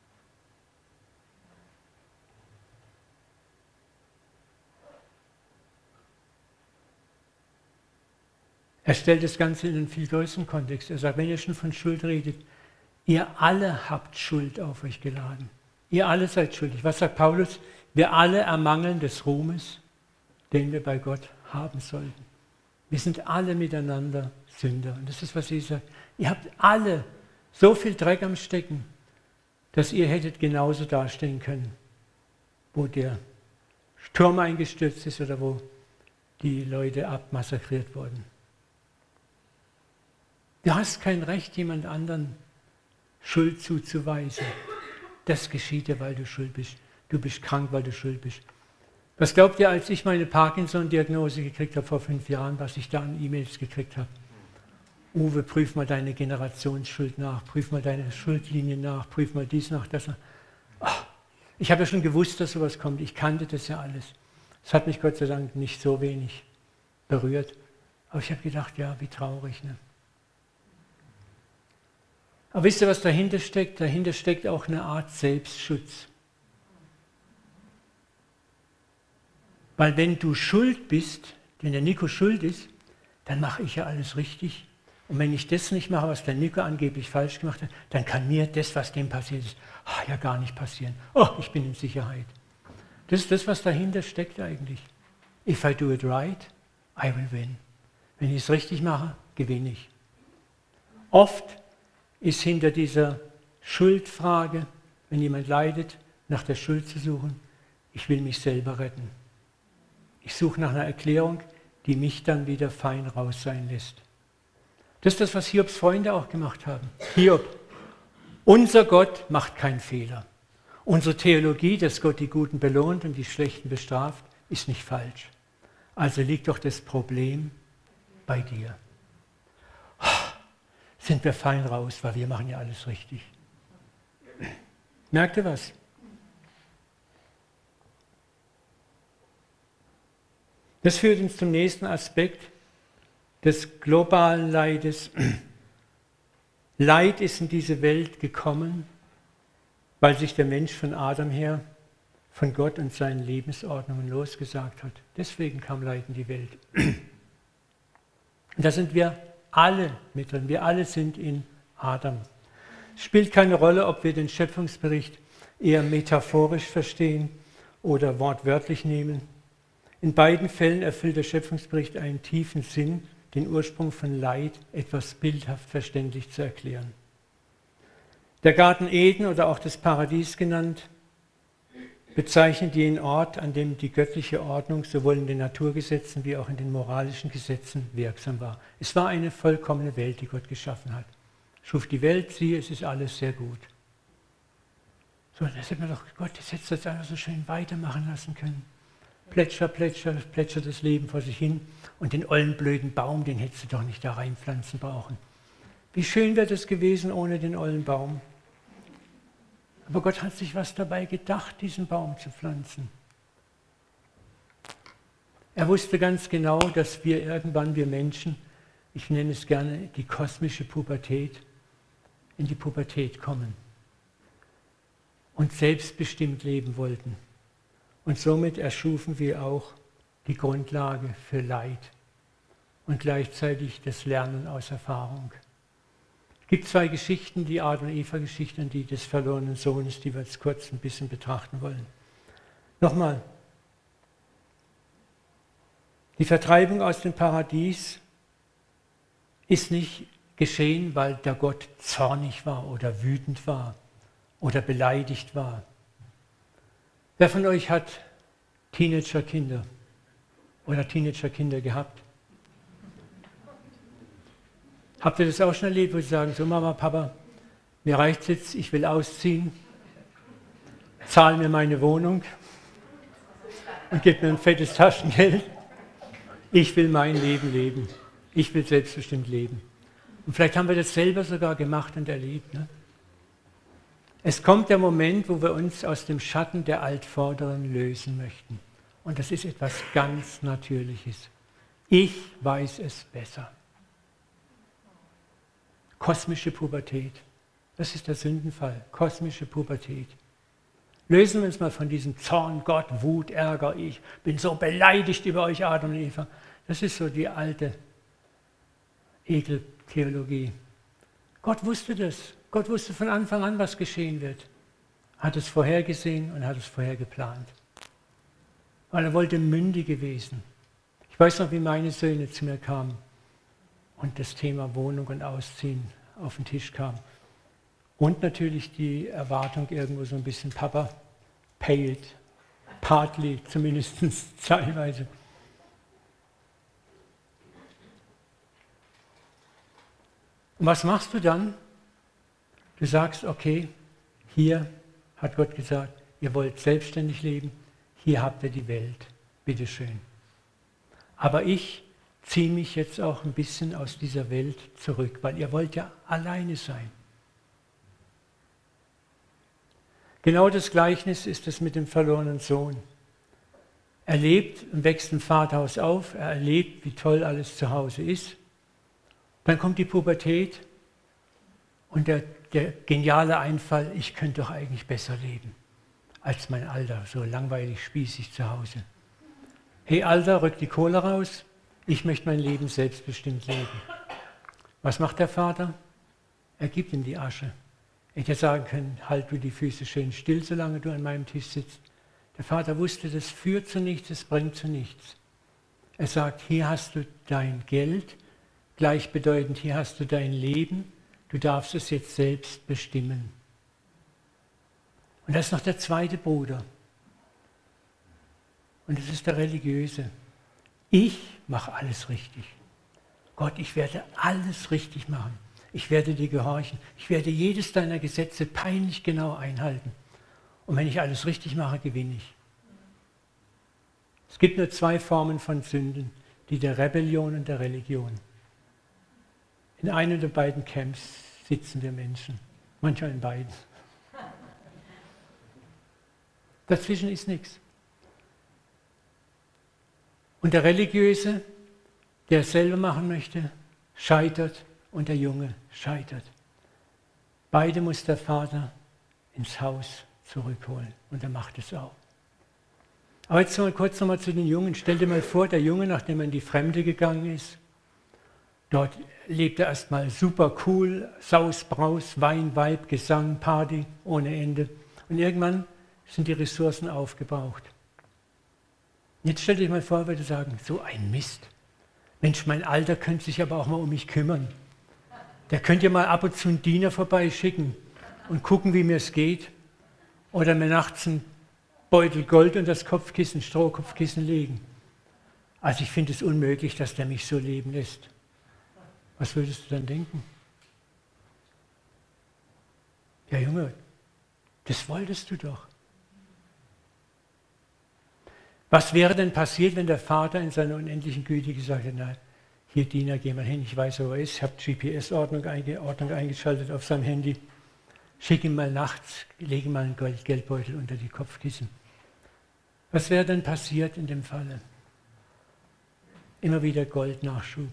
A: Er stellt das Ganze in einen viel größeren Kontext. Er sagt, wenn ihr schon von Schuld redet, ihr alle habt Schuld auf euch geladen. Ihr alle seid schuldig. Was sagt Paulus? Wir alle ermangeln des Ruhmes, den wir bei Gott haben sollten. Wir sind alle miteinander Sünder. Und das ist, was Jesus sagt. Ihr habt alle so viel Dreck am Stecken, dass ihr hättet genauso dastehen können, wo der Sturm eingestürzt ist oder wo die Leute abmassakriert wurden. Du hast kein Recht, jemand anderen Schuld zuzuweisen. Das geschieht dir, weil du schuld bist. Du bist krank, weil du schuld bist. Was glaubt ihr, als ich meine Parkinson-Diagnose gekriegt habe vor 5 Jahren, was ich da an E-Mails gekriegt habe? Uwe, prüf mal deine Generationsschuld nach, prüf mal deine Schuldlinie nach, prüf mal dies nach, das nach. Ach, ich habe ja schon gewusst, dass sowas kommt. Ich kannte das ja alles. Es hat mich Gott sei Dank nicht so wenig berührt. Aber ich habe gedacht, ja, wie traurig, ne? Aber wisst ihr, was dahinter steckt? Dahinter steckt auch eine Art Selbstschutz. Weil wenn du schuld bist, wenn der Nico schuld ist, dann mache ich ja alles richtig. Und wenn ich das nicht mache, was der Nico angeblich falsch gemacht hat, dann kann mir das, was dem passiert ist, ja gar nicht passieren. Oh, ich bin in Sicherheit. Das ist das, was dahinter steckt eigentlich. If I do it right, I will win. Wenn ich es richtig mache, gewinne ich. Oft ist hinter dieser Schuldfrage, wenn jemand leidet, nach der Schuld zu suchen, ich will mich selber retten. Ich suche nach einer Erklärung, die mich dann wieder fein raus sein lässt. Das ist das, was Hiobs Freunde auch gemacht haben. Hiob, unser Gott macht keinen Fehler. Unsere Theologie, dass Gott die Guten belohnt und die Schlechten bestraft, ist nicht falsch. Also liegt doch das Problem bei dir. Sind wir fein raus, weil wir machen ja alles richtig. Merkt ihr was? Das führt uns zum nächsten Aspekt des globalen Leides. Leid ist in diese Welt gekommen, weil sich der Mensch von Adam her von Gott und seinen Lebensordnungen losgesagt hat. Deswegen kam Leid in die Welt. Und da sind wir alle mit drin. Wir alle sind in Adam. Es spielt keine Rolle, ob wir den Schöpfungsbericht eher metaphorisch verstehen oder wortwörtlich nehmen. In beiden Fällen erfüllt der Schöpfungsbericht einen tiefen Sinn, den Ursprung von Leid etwas bildhaft verständlich zu erklären. Der Garten Eden oder auch das Paradies genannt, bezeichnet jenen Ort, an dem die göttliche Ordnung sowohl in den Naturgesetzen wie auch in den moralischen Gesetzen wirksam war. Es war eine vollkommene Welt, die Gott geschaffen hat. Schuf die Welt, siehe, es ist alles sehr gut. So, da hätte man doch, Gott, das hätte das einfach so schön weitermachen lassen können. Plätscher, plätscher, plätschert das Leben vor sich hin und den ollen blöden Baum, den hättest du doch nicht da reinpflanzen brauchen. Wie schön wäre das gewesen ohne den ollen Baum. Aber Gott hat sich was dabei gedacht, diesen Baum zu pflanzen. Er wusste ganz genau, dass wir irgendwann, wir Menschen, ich nenne es gerne die kosmische Pubertät, in die Pubertät kommen und selbstbestimmt leben wollten. Und somit erschufen wir auch die Grundlage für Leid und gleichzeitig das Lernen aus Erfahrung. Es gibt zwei Geschichten, die Adam- und Eva-Geschichte und die des verlorenen Sohnes, die wir jetzt kurz ein bisschen betrachten wollen. Nochmal, die Vertreibung aus dem Paradies ist nicht geschehen, weil der Gott zornig war oder wütend war oder beleidigt war. Wer von euch hat Teenagerkinder oder Teenagerkinder gehabt? Habt ihr das auch schon erlebt, wo sie sagen, so Mama, Papa, mir reicht's jetzt, ich will ausziehen, zahl mir meine Wohnung und gib mir ein fettes Taschengeld. Ich will mein Leben leben. Ich will selbstbestimmt leben. Und vielleicht haben wir das selber sogar gemacht und erlebt. Ne? Es kommt der Moment, wo wir uns aus dem Schatten der Altvorderen lösen möchten. Und das ist etwas ganz Natürliches. Ich weiß es besser. Kosmische Pubertät. Das ist der Sündenfall. Kosmische Pubertät. Lösen wir uns mal von diesem Zorn, Gott, Wut, Ärger. Ich bin so beleidigt über euch, Adam und Eva. Das ist so die alte Ekeltheologie. Gott wusste das. Gott wusste von Anfang an, was geschehen wird. Hat es vorhergesehen und hat es vorher geplant. Weil er wollte mündige Wesen. Ich weiß noch, wie meine Söhne zu mir kamen und das Thema Wohnung und Ausziehen auf den Tisch kam. Und natürlich die Erwartung irgendwo so ein bisschen, Papa pailt, partly zumindest teilweise. Und was machst du dann? Du sagst, okay, hier hat Gott gesagt, ihr wollt selbstständig leben, hier habt ihr die Welt, bitteschön. Aber ich ziehe mich jetzt auch ein bisschen aus dieser Welt zurück, weil ihr wollt ja alleine sein. Genau das Gleichnis ist es mit dem verlorenen Sohn. Er lebt und wächst im Vaterhaus auf, er erlebt, wie toll alles zu Hause ist. Dann kommt die Pubertät und der geniale Einfall, ich könnte doch eigentlich besser leben als mein Alter, so langweilig, spießig zu Hause. Hey Alter, rück die Kohle raus, ich möchte mein Leben selbstbestimmt leben. Was macht der Vater? Er gibt ihm die Asche. Er hätte sagen können, halt du die Füße schön still, solange du an meinem Tisch sitzt. Der Vater wusste, das führt zu nichts, das bringt zu nichts. Er sagt, hier hast du dein Geld, gleichbedeutend, hier hast du dein Leben, du darfst es jetzt selbst bestimmen. Und da ist noch der zweite Bruder. Und das ist der Religiöse. Ich mache alles richtig. Gott, ich werde alles richtig machen. Ich werde dir gehorchen. Ich werde jedes deiner Gesetze peinlich genau einhalten. Und wenn ich alles richtig mache, gewinne ich. Es gibt nur zwei Formen von Sünden, die der Rebellion und der Religion. In einem der beiden Camps sitzen wir Menschen, manchmal in beiden. Dazwischen ist nichts. Und der Religiöse, der es selber machen möchte, scheitert und der Junge scheitert. Beide muss der Vater ins Haus zurückholen und er macht es auch. Aber jetzt mal kurz nochmal zu den Jungen. Stell dir mal vor, der Junge, nachdem er in die Fremde gegangen ist, dort lebt er erstmal super cool, Saus, Braus, Wein, Weib, Gesang, Party ohne Ende. Und irgendwann sind die Ressourcen aufgebraucht. Jetzt stell dir mal vor, würde sagen, so ein Mist. Mensch, mein Alter könnte sich aber auch mal um mich kümmern. Der könnte ja mal ab und zu einen Diener vorbeischicken und gucken, wie mir es geht. Oder mir nachts einen Beutel Gold und das Kopfkissen, Strohkopfkissen legen. Also ich finde es unmöglich, dass der mich so leben lässt. Was würdest du dann denken? Ja, Junge, das wolltest du doch. Was wäre denn passiert, wenn der Vater in seiner unendlichen Güte gesagt hätte, na, hier Diener, geh mal hin, ich weiß, wo er ist, ich habe GPS-Ordnung eingeschaltet auf seinem Handy, schick ihm mal nachts, leg ihm mal einen Geldbeutel unter die Kopfkissen. Was wäre denn passiert in dem Falle? Immer wieder Goldnachschub.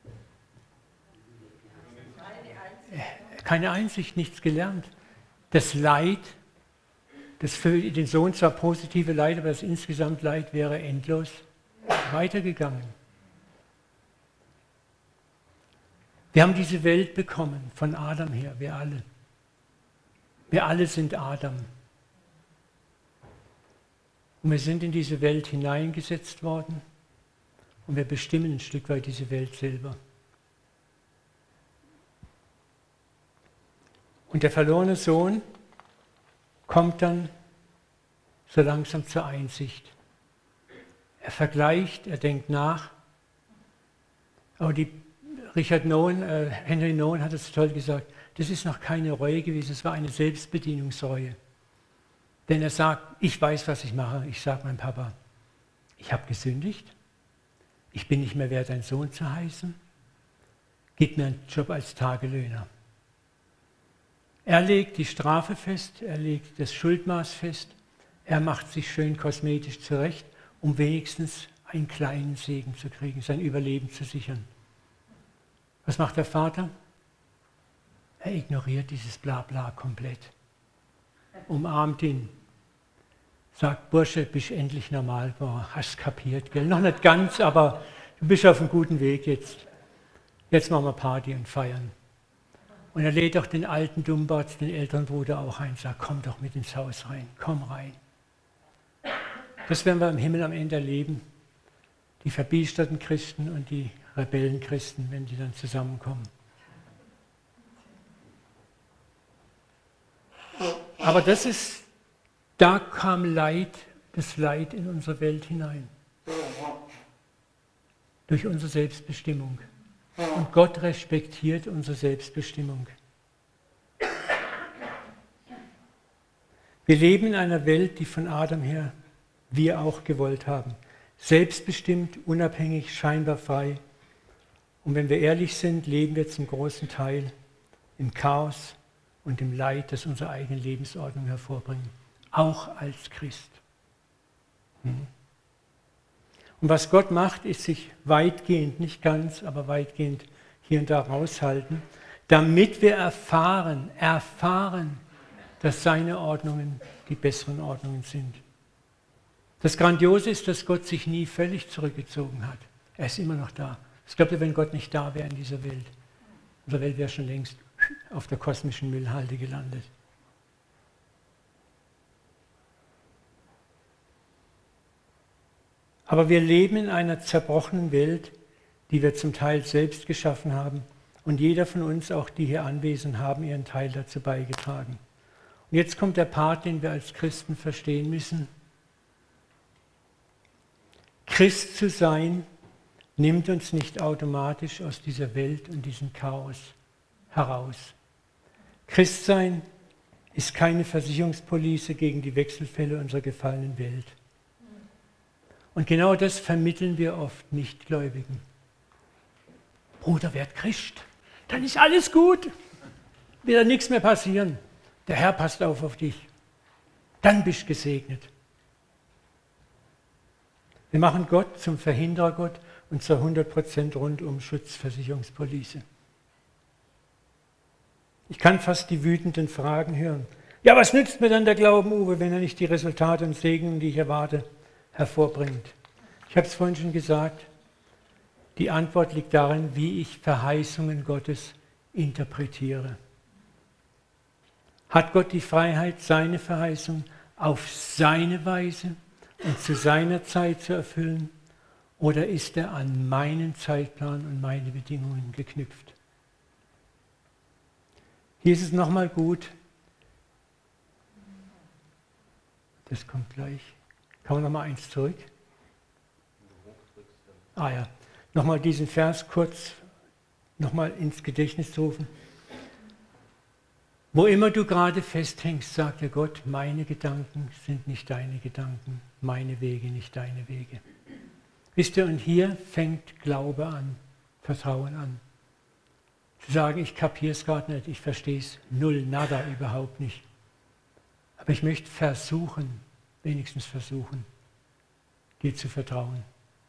A: Keine Einsicht, nichts gelernt. Das Leid, das für den Sohn zwar positive Leid, aber das insgesamt Leid wäre endlos weitergegangen. Wir haben diese Welt bekommen, von Adam her, wir alle. Wir alle sind Adam. Und wir sind in diese Welt hineingesetzt worden und wir bestimmen ein Stück weit diese Welt selber. Und der verlorene Sohn kommt dann so langsam zur Einsicht. Er vergleicht, er denkt nach. Aber Henry Nouwen hat es toll gesagt, das ist noch keine Reue gewesen, es war eine Selbstbedienungsreue. Denn er sagt, ich weiß, was ich mache. Ich sage meinem Papa, ich habe gesündigt, ich bin nicht mehr wert, ein Sohn zu heißen, gib mir einen Job als Tagelöhner. Er legt die Strafe fest, er legt das Schuldmaß fest, er macht sich schön kosmetisch zurecht, um wenigstens einen kleinen Segen zu kriegen, sein Überleben zu sichern. Was macht der Vater? Er ignoriert dieses Blabla komplett, umarmt ihn, sagt, Bursche, bist endlich normal, boah, hast kapiert, gell? Noch nicht ganz, aber du bist auf einem guten Weg jetzt. Jetzt machen wir Party und feiern. Und er lädt auch den alten Dummbart, den älteren Bruder auch ein, sagt, komm doch mit ins Haus rein, komm rein. Das werden wir im Himmel am Ende erleben, die verbiesterten Christen und die Rebellenchristen, wenn die dann zusammenkommen. Aber da kam das Leid in unsere Welt hinein. Durch unsere Selbstbestimmung. Und Gott respektiert unsere Selbstbestimmung. Wir leben in einer Welt, die von Adam her wir auch gewollt haben. Selbstbestimmt, unabhängig, scheinbar frei. Und wenn wir ehrlich sind, leben wir zum großen Teil im Chaos und im Leid, das unsere eigene Lebensordnung hervorbringen. Auch als Christ. Und was Gott macht, ist sich weitgehend, nicht ganz, aber weitgehend hier und da raushalten, damit wir erfahren, dass seine Ordnungen die besseren Ordnungen sind. Das Grandiose ist, dass Gott sich nie völlig zurückgezogen hat. Er ist immer noch da. Ich glaube, wenn Gott nicht da wäre in dieser Welt, unsere Welt wäre schon längst auf der kosmischen Müllhalde gelandet. Aber wir leben in einer zerbrochenen Welt, die wir zum Teil selbst geschaffen haben. Und jeder von uns, auch die hier anwesend, haben ihren Teil dazu beigetragen. Und jetzt kommt der Part, den wir als Christen verstehen müssen. Christ zu sein, nimmt uns nicht automatisch aus dieser Welt und diesem Chaos heraus. Christsein ist keine Versicherungspolice gegen die Wechselfälle unserer gefallenen Welt. Und genau das vermitteln wir oft Nichtgläubigen. Bruder, werd Christ, dann ist alles gut, wird nichts mehr passieren. Der Herr passt auf dich, dann bist du gesegnet. Wir machen Gott zum Verhinderergott und zur 100% Rundum-Schutzversicherungspolice. Ich kann fast die wütenden Fragen hören. Ja, was nützt mir dann der Glauben, Uwe, wenn er nicht die Resultate und Segnungen, die ich erwarte, hervorbringt? Ich habe es vorhin schon gesagt, die Antwort liegt darin, wie ich Verheißungen Gottes interpretiere. Hat Gott die Freiheit, seine Verheißung auf seine Weise und zu seiner Zeit zu erfüllen? Oder ist er an meinen Zeitplan und meine Bedingungen geknüpft? Hier ist es nochmal gut. Das kommt gleich. Kann man nochmal eins zurück? Ah ja. Nochmal diesen Vers kurz nochmal ins Gedächtnis rufen. Wo immer du gerade festhängst, sagt der Gott, meine Gedanken sind nicht deine Gedanken, meine Wege nicht deine Wege. Wisst ihr, und hier fängt Glaube an, Vertrauen an. Zu sagen, ich kapiere es gerade nicht, ich verstehe es null, nada, überhaupt nicht. Aber ich möchte versuchen, wenigstens versuchen, dir zu vertrauen.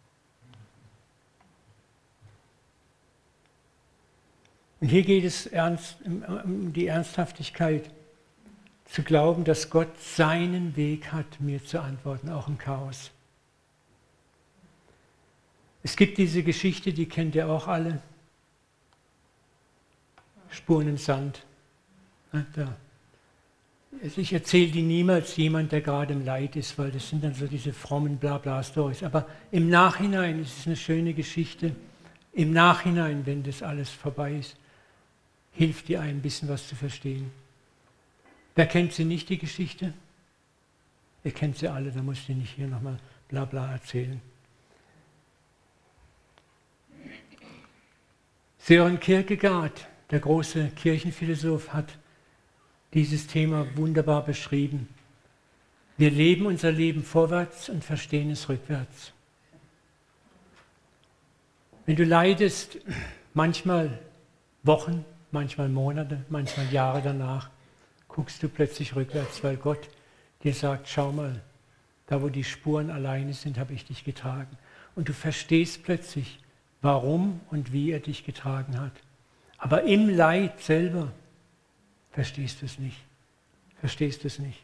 A: Und hier geht es um die Ernsthaftigkeit, zu glauben, dass Gott seinen Weg hat, mir zu antworten, auch im Chaos. Es gibt diese Geschichte, die kennt ihr auch alle. Spuren im Sand. Also ich erzähle die niemals jemand, der gerade im Leid ist, weil das sind dann so diese frommen Blabla-Stories. Aber im Nachhinein ist es eine schöne Geschichte. Im Nachhinein, wenn das alles vorbei ist, hilft dir ein bisschen was zu verstehen. Wer kennt sie nicht, die Geschichte? Ihr kennt sie alle, da musst ihr nicht hier nochmal Blabla erzählen. Søren Kierkegaard, der große Kirchenphilosoph, hat dieses Thema wunderbar beschrieben. Wir leben unser Leben vorwärts und verstehen es rückwärts. Wenn du leidest, manchmal Wochen, manchmal Monate, manchmal Jahre danach, guckst du plötzlich rückwärts, weil Gott dir sagt, schau mal, da wo die Spuren alleine sind, habe ich dich getragen. Und du verstehst plötzlich, warum und wie er dich getragen hat. Aber im Leid selber verstehst du es nicht. Verstehst du es nicht.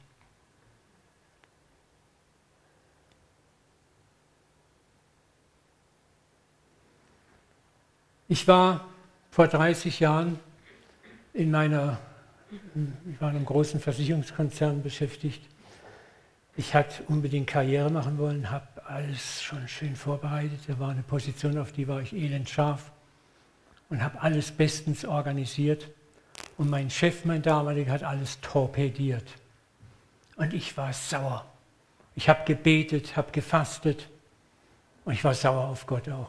A: Ich war vor 30 Jahren ich war in einem großen Versicherungskonzern beschäftigt. Ich hatte unbedingt Karriere machen wollen, habe alles schon schön vorbereitet. Da war eine Position, auf die war ich elend scharf und habe alles bestens organisiert. Und mein Chef, mein damaliger, hat alles torpediert. Und ich war sauer. Ich habe gebetet, habe gefastet und ich war sauer auf Gott auch.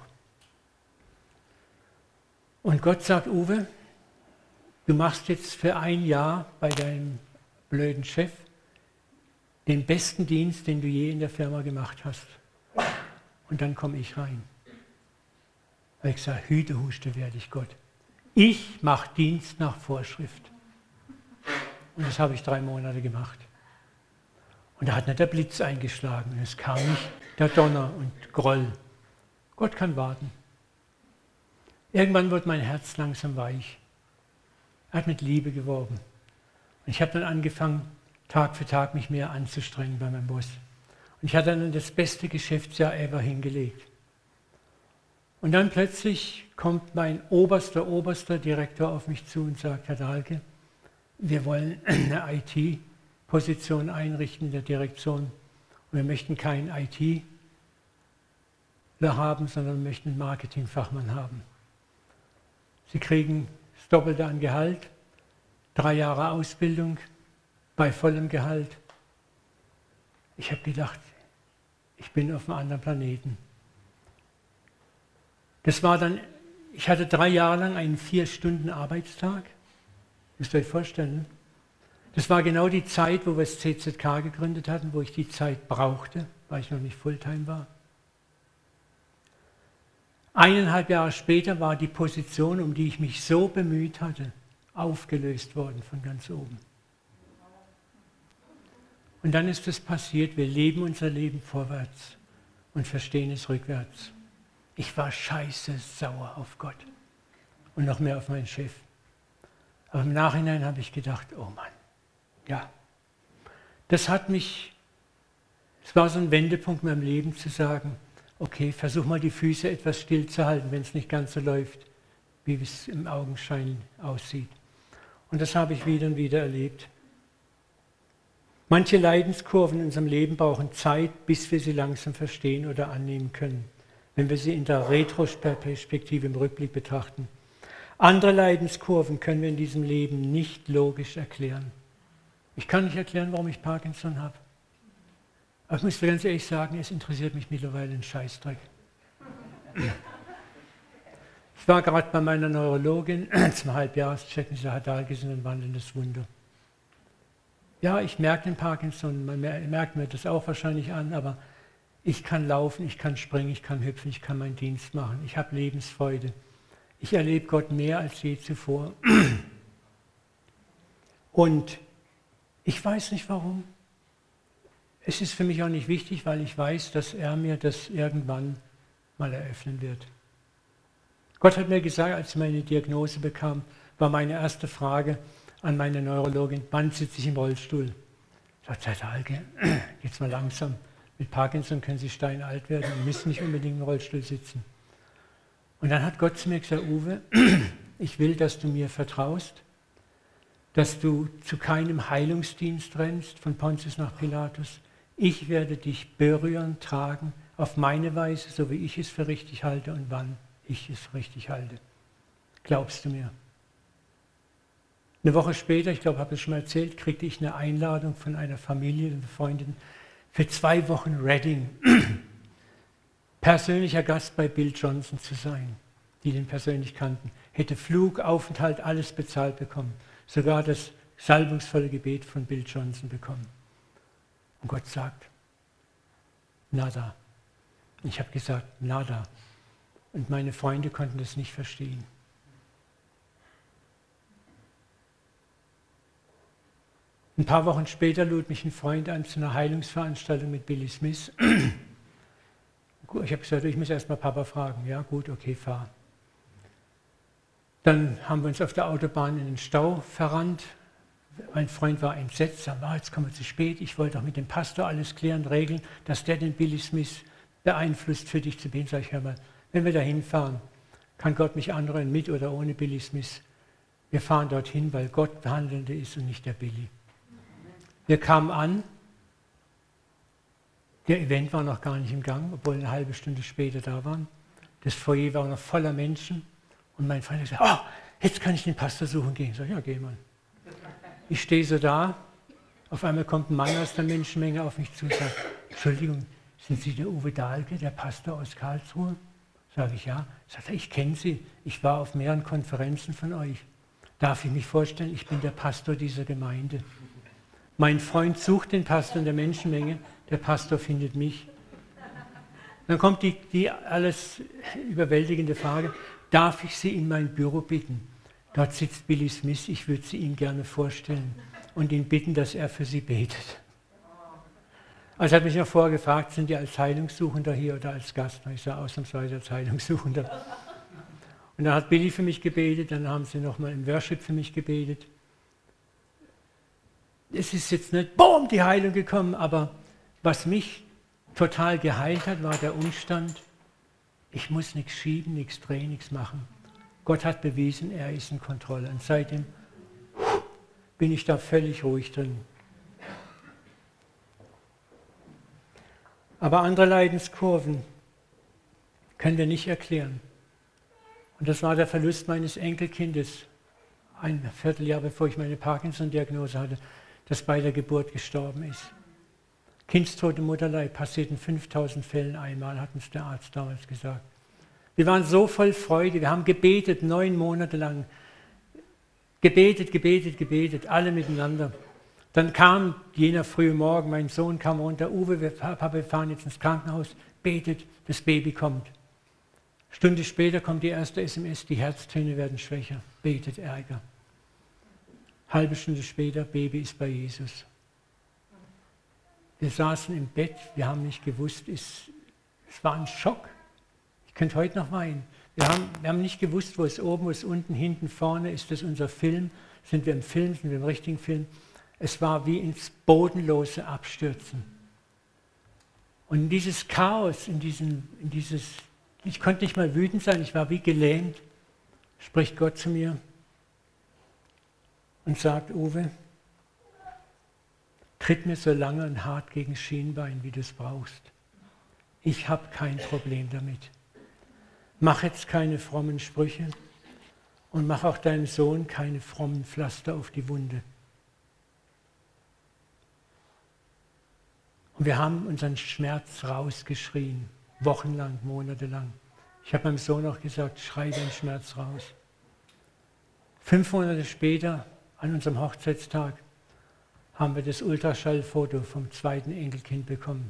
A: Und Gott sagt, Uwe, du machst jetzt für ein Jahr bei deinem blöden Chef den besten Dienst, den du je in der Firma gemacht hast. Und dann komme ich rein. Weil ich sage, Hütehuste werde ich Gott. Ich mache Dienst nach Vorschrift. Und das habe ich 3 Monate gemacht. Und da hat nicht der Blitz eingeschlagen. Und es kam nicht der Donner und Groll. Gott kann warten. Irgendwann wird mein Herz langsam weich. Er hat mit Liebe geworben. Und ich habe dann angefangen, Tag für Tag mich mehr anzustrengen bei meinem Boss. Und ich hatte dann das beste Geschäftsjahr ever hingelegt. Und dann plötzlich kommt mein oberster Direktor auf mich zu und sagt, Herr Dahlke, wir wollen eine IT-Position einrichten in der Direktion. Und wir möchten keinen ITler haben, sondern wir möchten einen Marketingfachmann haben. Sie kriegen das Doppelte an Gehalt, 3 Jahre Ausbildung bei vollem Gehalt. Ich habe gedacht, ich bin auf einem anderen Planeten. Das war dann, ich hatte 3 Jahre lang einen 4-Stunden-Arbeitstag. Müsst ihr euch vorstellen. Das war genau die Zeit, wo wir das CZK gegründet hatten, wo ich die Zeit brauchte, weil ich noch nicht Fulltime war. 1,5 Jahre später war die Position, um die ich mich so bemüht hatte, aufgelöst worden von ganz oben. Und dann ist es passiert, wir leben unser Leben vorwärts und verstehen es rückwärts. Ich war scheiße sauer auf Gott und noch mehr auf meinen Chef. Aber im Nachhinein habe ich gedacht, oh Mann, ja, es war so ein Wendepunkt in meinem Leben zu sagen, okay, versuch mal die Füße etwas stillzuhalten, wenn es nicht ganz so läuft, wie es im Augenschein aussieht. Und das habe ich wieder und wieder erlebt. Manche Leidenskurven in unserem Leben brauchen Zeit, bis wir sie langsam verstehen oder annehmen können, wenn wir sie in der Retroperspektive im Rückblick betrachten. Andere Leidenskurven können wir in diesem Leben nicht logisch erklären. Ich kann nicht erklären, warum ich Parkinson habe. Aber ich muss dir ganz ehrlich sagen, es interessiert mich mittlerweile ein Scheißdreck. Ich war gerade bei meiner Neurologin zum Halbjahrescheck und sie hat da gesehen, ein wandelndes Wunder. Ja, ich merke den Parkinson, man merkt mir das auch wahrscheinlich an, aber ich kann laufen, ich kann springen, ich kann hüpfen, ich kann meinen Dienst machen. Ich habe Lebensfreude. Ich erlebe Gott mehr als je zuvor. Und ich weiß nicht warum. Es ist für mich auch nicht wichtig, weil ich weiß, dass er mir das irgendwann mal eröffnen wird. Gott hat mir gesagt, als ich meine Diagnose bekam, war meine erste Frage an meine Neurologin, wann sitze ich im Rollstuhl? Ich sagte, Herr Dahlke, jetzt mal langsam. Mit Parkinson können Sie steinalt werden und müssen nicht unbedingt im Rollstuhl sitzen. Und dann hat Gott zu mir gesagt, Uwe, ich will, dass du mir vertraust, dass du zu keinem Heilungsdienst rennst, von Pontius nach Pilatus. Ich werde dich berühren, tragen, auf meine Weise, so wie ich es für richtig halte und wann ich es für richtig halte. Glaubst du mir? Eine Woche später, ich glaube, habe ich schon mal erzählt, kriegte ich eine Einladung von einer Familie und Freundin für 2 Wochen Reading, persönlicher Gast bei Bill Johnson zu sein, die den persönlich kannten. Hätte Flug, Aufenthalt, alles bezahlt bekommen. Sogar das salbungsvolle Gebet von Bill Johnson bekommen. Und Gott sagt, nada. Ich habe gesagt, nada. Und meine Freunde konnten das nicht verstehen. Ein paar Wochen später lud mich ein Freund an zu einer Heilungsveranstaltung mit Billy Smith. Ich habe gesagt, ich muss erst mal Papa fragen. Ja, gut, okay, fahr. Dann haben wir uns auf der Autobahn in den Stau verrannt. Mein Freund war entsetzt, sagte, jetzt kommen wir zu spät. Ich wollte auch mit dem Pastor alles klären, regeln, dass der den Billy Smith beeinflusst, für dich zu beten. Sag ich, hör mal, wenn wir da hinfahren, kann Gott mich anrühren, mit oder ohne Billy Smith. Wir fahren dorthin, weil Gott der Handelnde ist und nicht der Billy. Wir kamen an, der Event war noch gar nicht im Gang, obwohl wir eine halbe Stunde später da waren. Das Foyer war noch voller Menschen und mein Freund hat gesagt, oh, jetzt kann ich den Pastor suchen gehen. Ich sage, ja, geh mal. Ich stehe so da, auf einmal kommt ein Mann aus der Menschenmenge auf mich zu und sagt, Entschuldigung, sind Sie der Uwe Dahlke, der Pastor aus Karlsruhe? Sage ich, ja. Sagt er, ich kenne Sie, ich war auf mehreren Konferenzen von euch. Darf ich mich vorstellen, ich bin der Pastor dieser Gemeinde. Mein Freund sucht den Pastor in der Menschenmenge, der Pastor findet mich. Dann kommt die alles überwältigende Frage, darf ich Sie in mein Büro bitten? Dort sitzt Billy Smith, ich würde Sie ihm gerne vorstellen und ihn bitten, dass er für Sie betet. Also hat mich noch vorher gefragt, sind Sie als Heilungssuchender hier oder als Gast? Ich sage, ausnahmsweise als Heilungssuchender. Und dann hat Billy für mich gebetet, dann haben sie nochmal im Worship für mich gebetet. Es ist jetzt nicht, boom, die Heilung gekommen, aber was mich total geheilt hat, war der Umstand, ich muss nichts schieben, nichts drehen, nichts machen. Gott hat bewiesen, er ist in Kontrolle. Und seitdem bin ich da völlig ruhig drin. Aber andere Leidenskurven können wir nicht erklären. Und das war der Verlust meines Enkelkindes, ein Vierteljahr bevor ich meine Parkinson-Diagnose hatte, das bei der Geburt gestorben ist. Kindstod im Mutterleib passiert in 5000 Fällen einmal, hat uns der Arzt damals gesagt. Wir waren so voll Freude, wir haben gebetet, 9 Monate lang. Gebetet, alle miteinander. Dann kam jener frühe Morgen, mein Sohn kam runter, Uwe, Papa, wir fahren jetzt ins Krankenhaus, betet, das Baby kommt. Stunde später kommt die erste SMS, die Herztöne werden schwächer, betet, Ärger. Halbe Stunde später, Baby ist bei Jesus. Wir saßen im Bett, wir haben nicht gewusst, Es war ein Schock. Ich könnte heute noch weinen. Wir haben nicht gewusst, wo es oben, wo es unten, hinten, vorne ist. Das unser Film? Sind wir im Film? Sind wir im richtigen Film? Es war wie ins bodenlose Abstürzen. Und in dieses Chaos, ich konnte nicht mal wütend sein, ich war wie gelähmt, spricht Gott zu mir und sagt, Uwe, tritt mir so lange und hart gegen das Schienbein, wie du es brauchst. Ich habe kein Problem damit. Mach jetzt keine frommen Sprüche und mach auch deinem Sohn keine frommen Pflaster auf die Wunde. Und wir haben unseren Schmerz rausgeschrien, wochenlang, monatelang. Ich habe meinem Sohn auch gesagt, schrei deinen Schmerz raus. 5 Monate später, an unserem Hochzeitstag, haben wir das Ultraschallfoto vom 2. Enkelkind bekommen.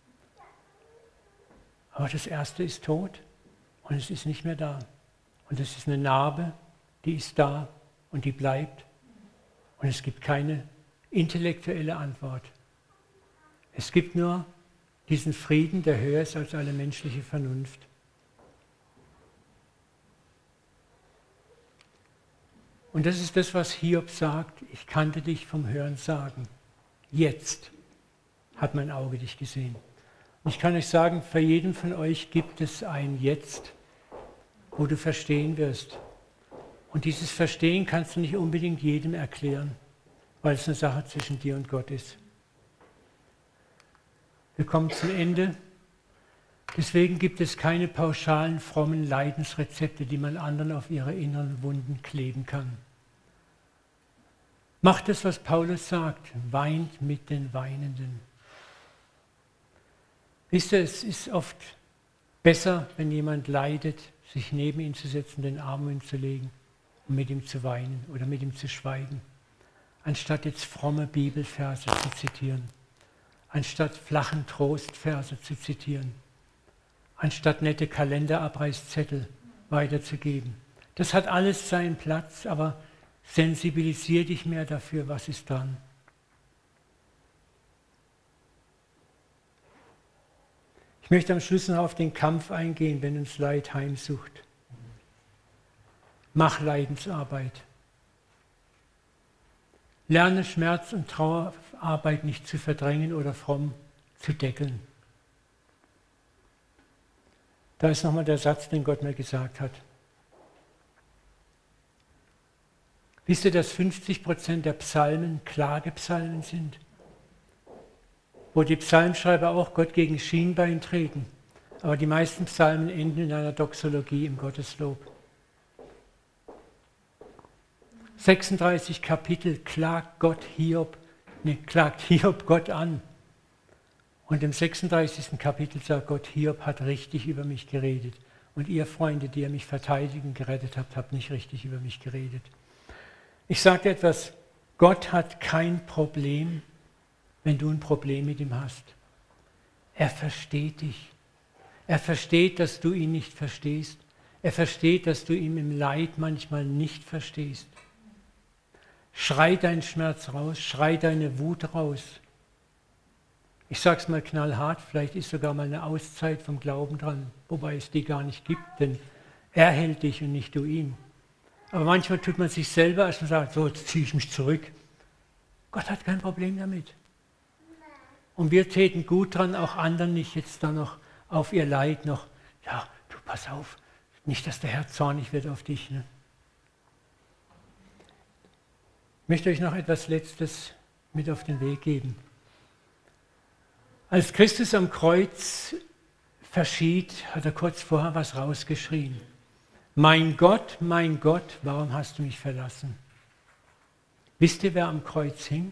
A: Aber das erste ist tot und es ist nicht mehr da. Und es ist eine Narbe, die ist da und die bleibt. Und es gibt keine intellektuelle Antwort. Es gibt nur diesen Frieden, der höher ist als alle menschliche Vernunft. Und das ist das, was Hiob sagt. Ich kannte dich vom Hörensagen. Jetzt hat mein Auge dich gesehen. Und ich kann euch sagen, für jeden von euch gibt es ein Jetzt, wo du verstehen wirst. Und dieses Verstehen kannst du nicht unbedingt jedem erklären, weil es eine Sache zwischen dir und Gott ist. Wir kommen zum Ende. Deswegen gibt es keine pauschalen, frommen Leidensrezepte, die man anderen auf ihre inneren Wunden kleben kann. Macht es, was Paulus sagt, weint mit den Weinenden. Wisst ihr, es ist oft besser, wenn jemand leidet, sich neben ihn zu setzen, den Arm um ihn zu legen und mit ihm zu weinen oder mit ihm zu schweigen, anstatt jetzt fromme Bibelverse zu zitieren. Anstatt flachen Trostverse zu zitieren, anstatt nette Kalenderabreißzettel weiterzugeben. Das hat alles seinen Platz, aber sensibilisier dich mehr dafür, was ist dran. Ich möchte am Schluss noch auf den Kampf eingehen, wenn uns Leid heimsucht. Mach Leidensarbeit. Lerne Schmerz und Trauerarbeit nicht zu verdrängen oder fromm zu deckeln. Da ist nochmal der Satz, den Gott mir gesagt hat. Wisst ihr, dass 50% der Psalmen Klagepsalmen sind? Wo die Psalmschreiber auch Gott gegen Schienbein treten. Aber die meisten Psalmen enden in einer Doxologie im Gotteslob. 36 Kapitel klagt Hiob Gott an. Und im 36. Kapitel sagt Gott, Hiob hat richtig über mich geredet. Und ihr Freunde, die ihr mich verteidigt und gerettet habt, habt nicht richtig über mich geredet. Ich sage dir etwas, Gott hat kein Problem, wenn du ein Problem mit ihm hast. Er versteht dich. Er versteht, dass du ihn nicht verstehst. Er versteht, dass du ihn im Leid manchmal nicht verstehst. Schrei deinen Schmerz raus, schrei deine Wut raus. Ich sage es mal knallhart, vielleicht ist sogar mal eine Auszeit vom Glauben dran, wobei es die gar nicht gibt, denn er hält dich und nicht du ihn. Aber manchmal tut man sich selber, als man sagt, so, jetzt ziehe ich mich zurück. Gott hat kein Problem damit. Und wir täten gut dran, auch anderen nicht jetzt da noch auf ihr Leid noch, ja, du pass auf, nicht, dass der Herr zornig wird auf dich. Ne? Ich möchte euch noch etwas Letztes mit auf den Weg geben. Als Christus am Kreuz verschied, hat er kurz vorher was rausgeschrien. Mein Gott, warum hast du mich verlassen? Wisst ihr, wer am Kreuz hing?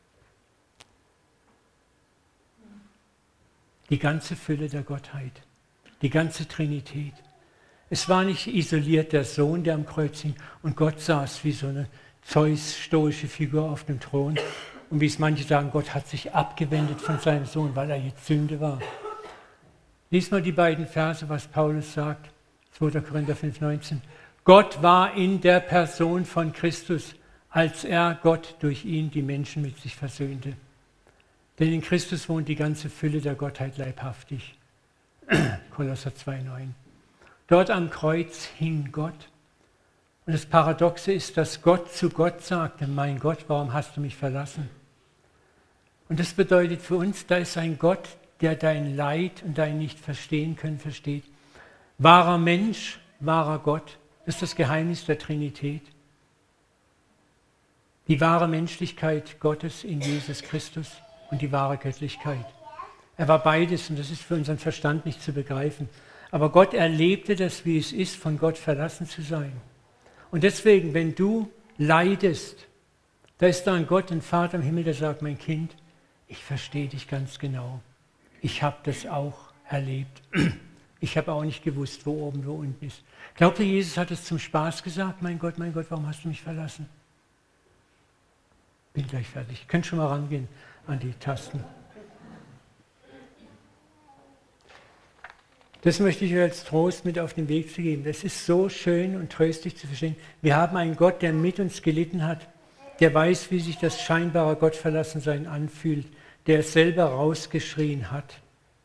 A: Die ganze Fülle der Gottheit, die ganze Trinität. Es war nicht isoliert der Sohn, der am Kreuz hing und Gott saß wie so eine Zeus-stoische Figur auf dem Thron. Und wie es manche sagen, Gott hat sich abgewendet von seinem Sohn, weil er jetzt Sünde war. Lies mal die beiden Verse, was Paulus sagt, 2. Korinther 5,19. Gott war in der Person von Christus, als er Gott durch ihn die Menschen mit sich versöhnte. Denn in Christus wohnt die ganze Fülle der Gottheit leibhaftig. Kolosser 2,9. Dort am Kreuz hing Gott. Und das Paradoxe ist, dass Gott zu Gott sagte, mein Gott, warum hast du mich verlassen? Und das bedeutet für uns, da ist ein Gott, der dein Leid und dein Nicht-Verstehen-Können versteht. Wahrer Mensch, wahrer Gott, das ist das Geheimnis der Trinität. Die wahre Menschlichkeit Gottes in Jesus Christus und die wahre Göttlichkeit. Er war beides und das ist für unseren Verstand nicht zu begreifen. Aber Gott erlebte das, wie es ist, von Gott verlassen zu sein. Und deswegen, wenn du leidest, da ist da ein Gott, ein Vater im Himmel, der sagt, mein Kind, ich verstehe dich ganz genau. Ich habe das auch erlebt. Ich habe auch nicht gewusst, wo oben, wo unten ist. Glaubt ihr, Jesus hat es zum Spaß gesagt? Mein Gott, warum hast du mich verlassen? Bin gleich fertig. Ihr könnt schon mal rangehen an die Tasten. Das möchte ich euch als Trost mit auf den Weg zu geben. Das ist so schön und tröstlich zu verstehen. Wir haben einen Gott, der mit uns gelitten hat, der weiß, wie sich das scheinbare Gottverlassensein anfühlt, der es selber rausgeschrien hat.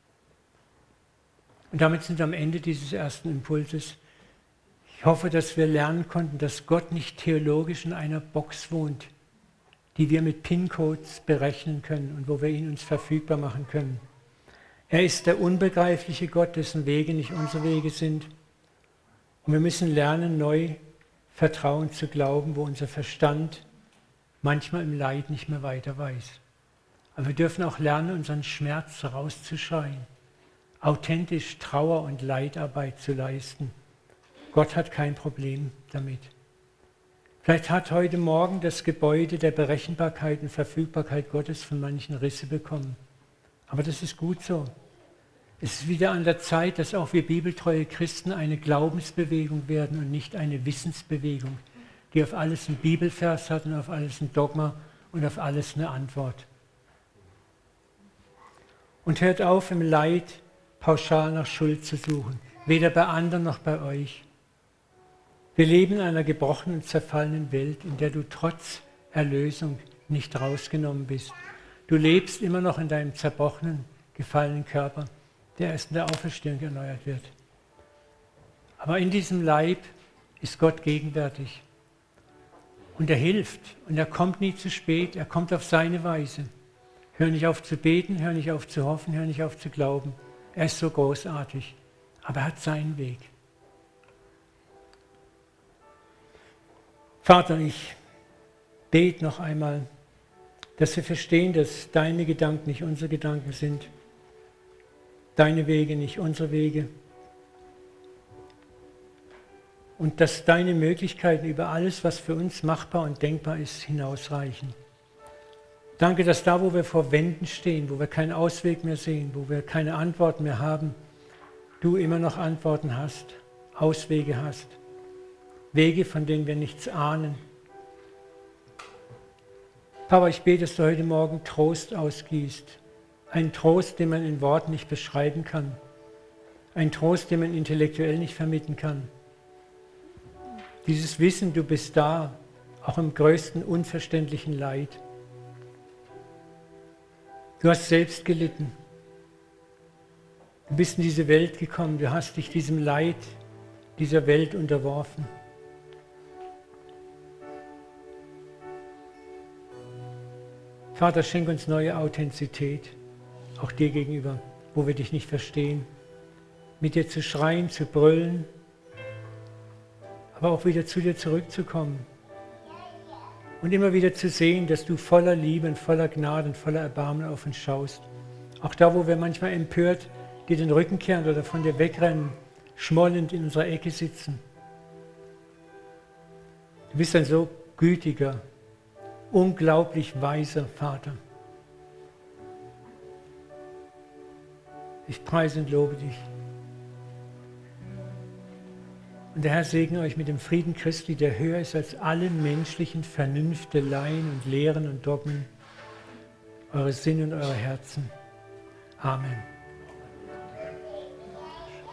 A: Und damit sind wir am Ende dieses ersten Impulses. Ich hoffe, dass wir lernen konnten, dass Gott nicht theologisch in einer Box wohnt, die wir mit PIN-Codes berechnen können und wo wir ihn uns verfügbar machen können. Er ist der unbegreifliche Gott, dessen Wege nicht unsere Wege sind. Und wir müssen lernen, neu Vertrauen zu glauben, wo unser Verstand manchmal im Leid nicht mehr weiter weiß. Aber wir dürfen auch lernen, unseren Schmerz rauszuschreien, authentisch Trauer- und Leidarbeit zu leisten. Gott hat kein Problem damit. Vielleicht hat heute Morgen das Gebäude der Berechenbarkeit und Verfügbarkeit Gottes von manchen Risse bekommen. Aber das ist gut so. Es ist wieder an der Zeit, dass auch wir bibeltreue Christen eine Glaubensbewegung werden und nicht eine Wissensbewegung, die auf alles einen Bibelvers hat und auf alles ein Dogma und auf alles eine Antwort. Und hört auf, im Leid pauschal nach Schuld zu suchen, weder bei anderen noch bei euch. Wir leben in einer gebrochenen und zerfallenen Welt, in der du trotz Erlösung nicht rausgenommen bist. Du lebst immer noch in deinem zerbrochenen, gefallenen Körper, der erst in der Auferstehung erneuert wird. Aber in diesem Leib ist Gott gegenwärtig. Und er hilft. Und er kommt nie zu spät. Er kommt auf seine Weise. Hör nicht auf zu beten, hör nicht auf zu hoffen, hör nicht auf zu glauben. Er ist so großartig. Aber er hat seinen Weg. Vater, ich bete noch einmal, dass wir verstehen, dass deine Gedanken nicht unsere Gedanken sind, deine Wege nicht unsere Wege und dass deine Möglichkeiten über alles, was für uns machbar und denkbar ist, hinausreichen. Danke, dass da, wo wir vor Wänden stehen, wo wir keinen Ausweg mehr sehen, wo wir keine Antworten mehr haben, du immer noch Antworten hast, Auswege hast, Wege, von denen wir nichts ahnen. Papa, ich bete, dass du heute Morgen Trost ausgießt. Ein Trost, den man in Worten nicht beschreiben kann. Ein Trost, den man intellektuell nicht vermitteln kann. Dieses Wissen, du bist da, auch im größten unverständlichen Leid. Du hast selbst gelitten. Du bist in diese Welt gekommen. Du hast dich diesem Leid dieser Welt unterworfen. Vater, schenk uns neue Authentizität, auch dir gegenüber, wo wir dich nicht verstehen. Mit dir zu schreien, zu brüllen, aber auch wieder zu dir zurückzukommen. Und immer wieder zu sehen, dass du voller Liebe und voller Gnade und voller Erbarmen auf uns schaust. Auch da, wo wir manchmal empört dir den Rücken kehren oder von dir wegrennen, schmollend in unserer Ecke sitzen. Du bist ein so gütiger, unglaublich weiser Vater. Ich preise und lobe dich. Und der Herr segne euch mit dem Frieden Christi, der höher ist als alle menschlichen Vernünfteleien und Lehren und Dogmen, eure Sinne und eure Herzen. Amen.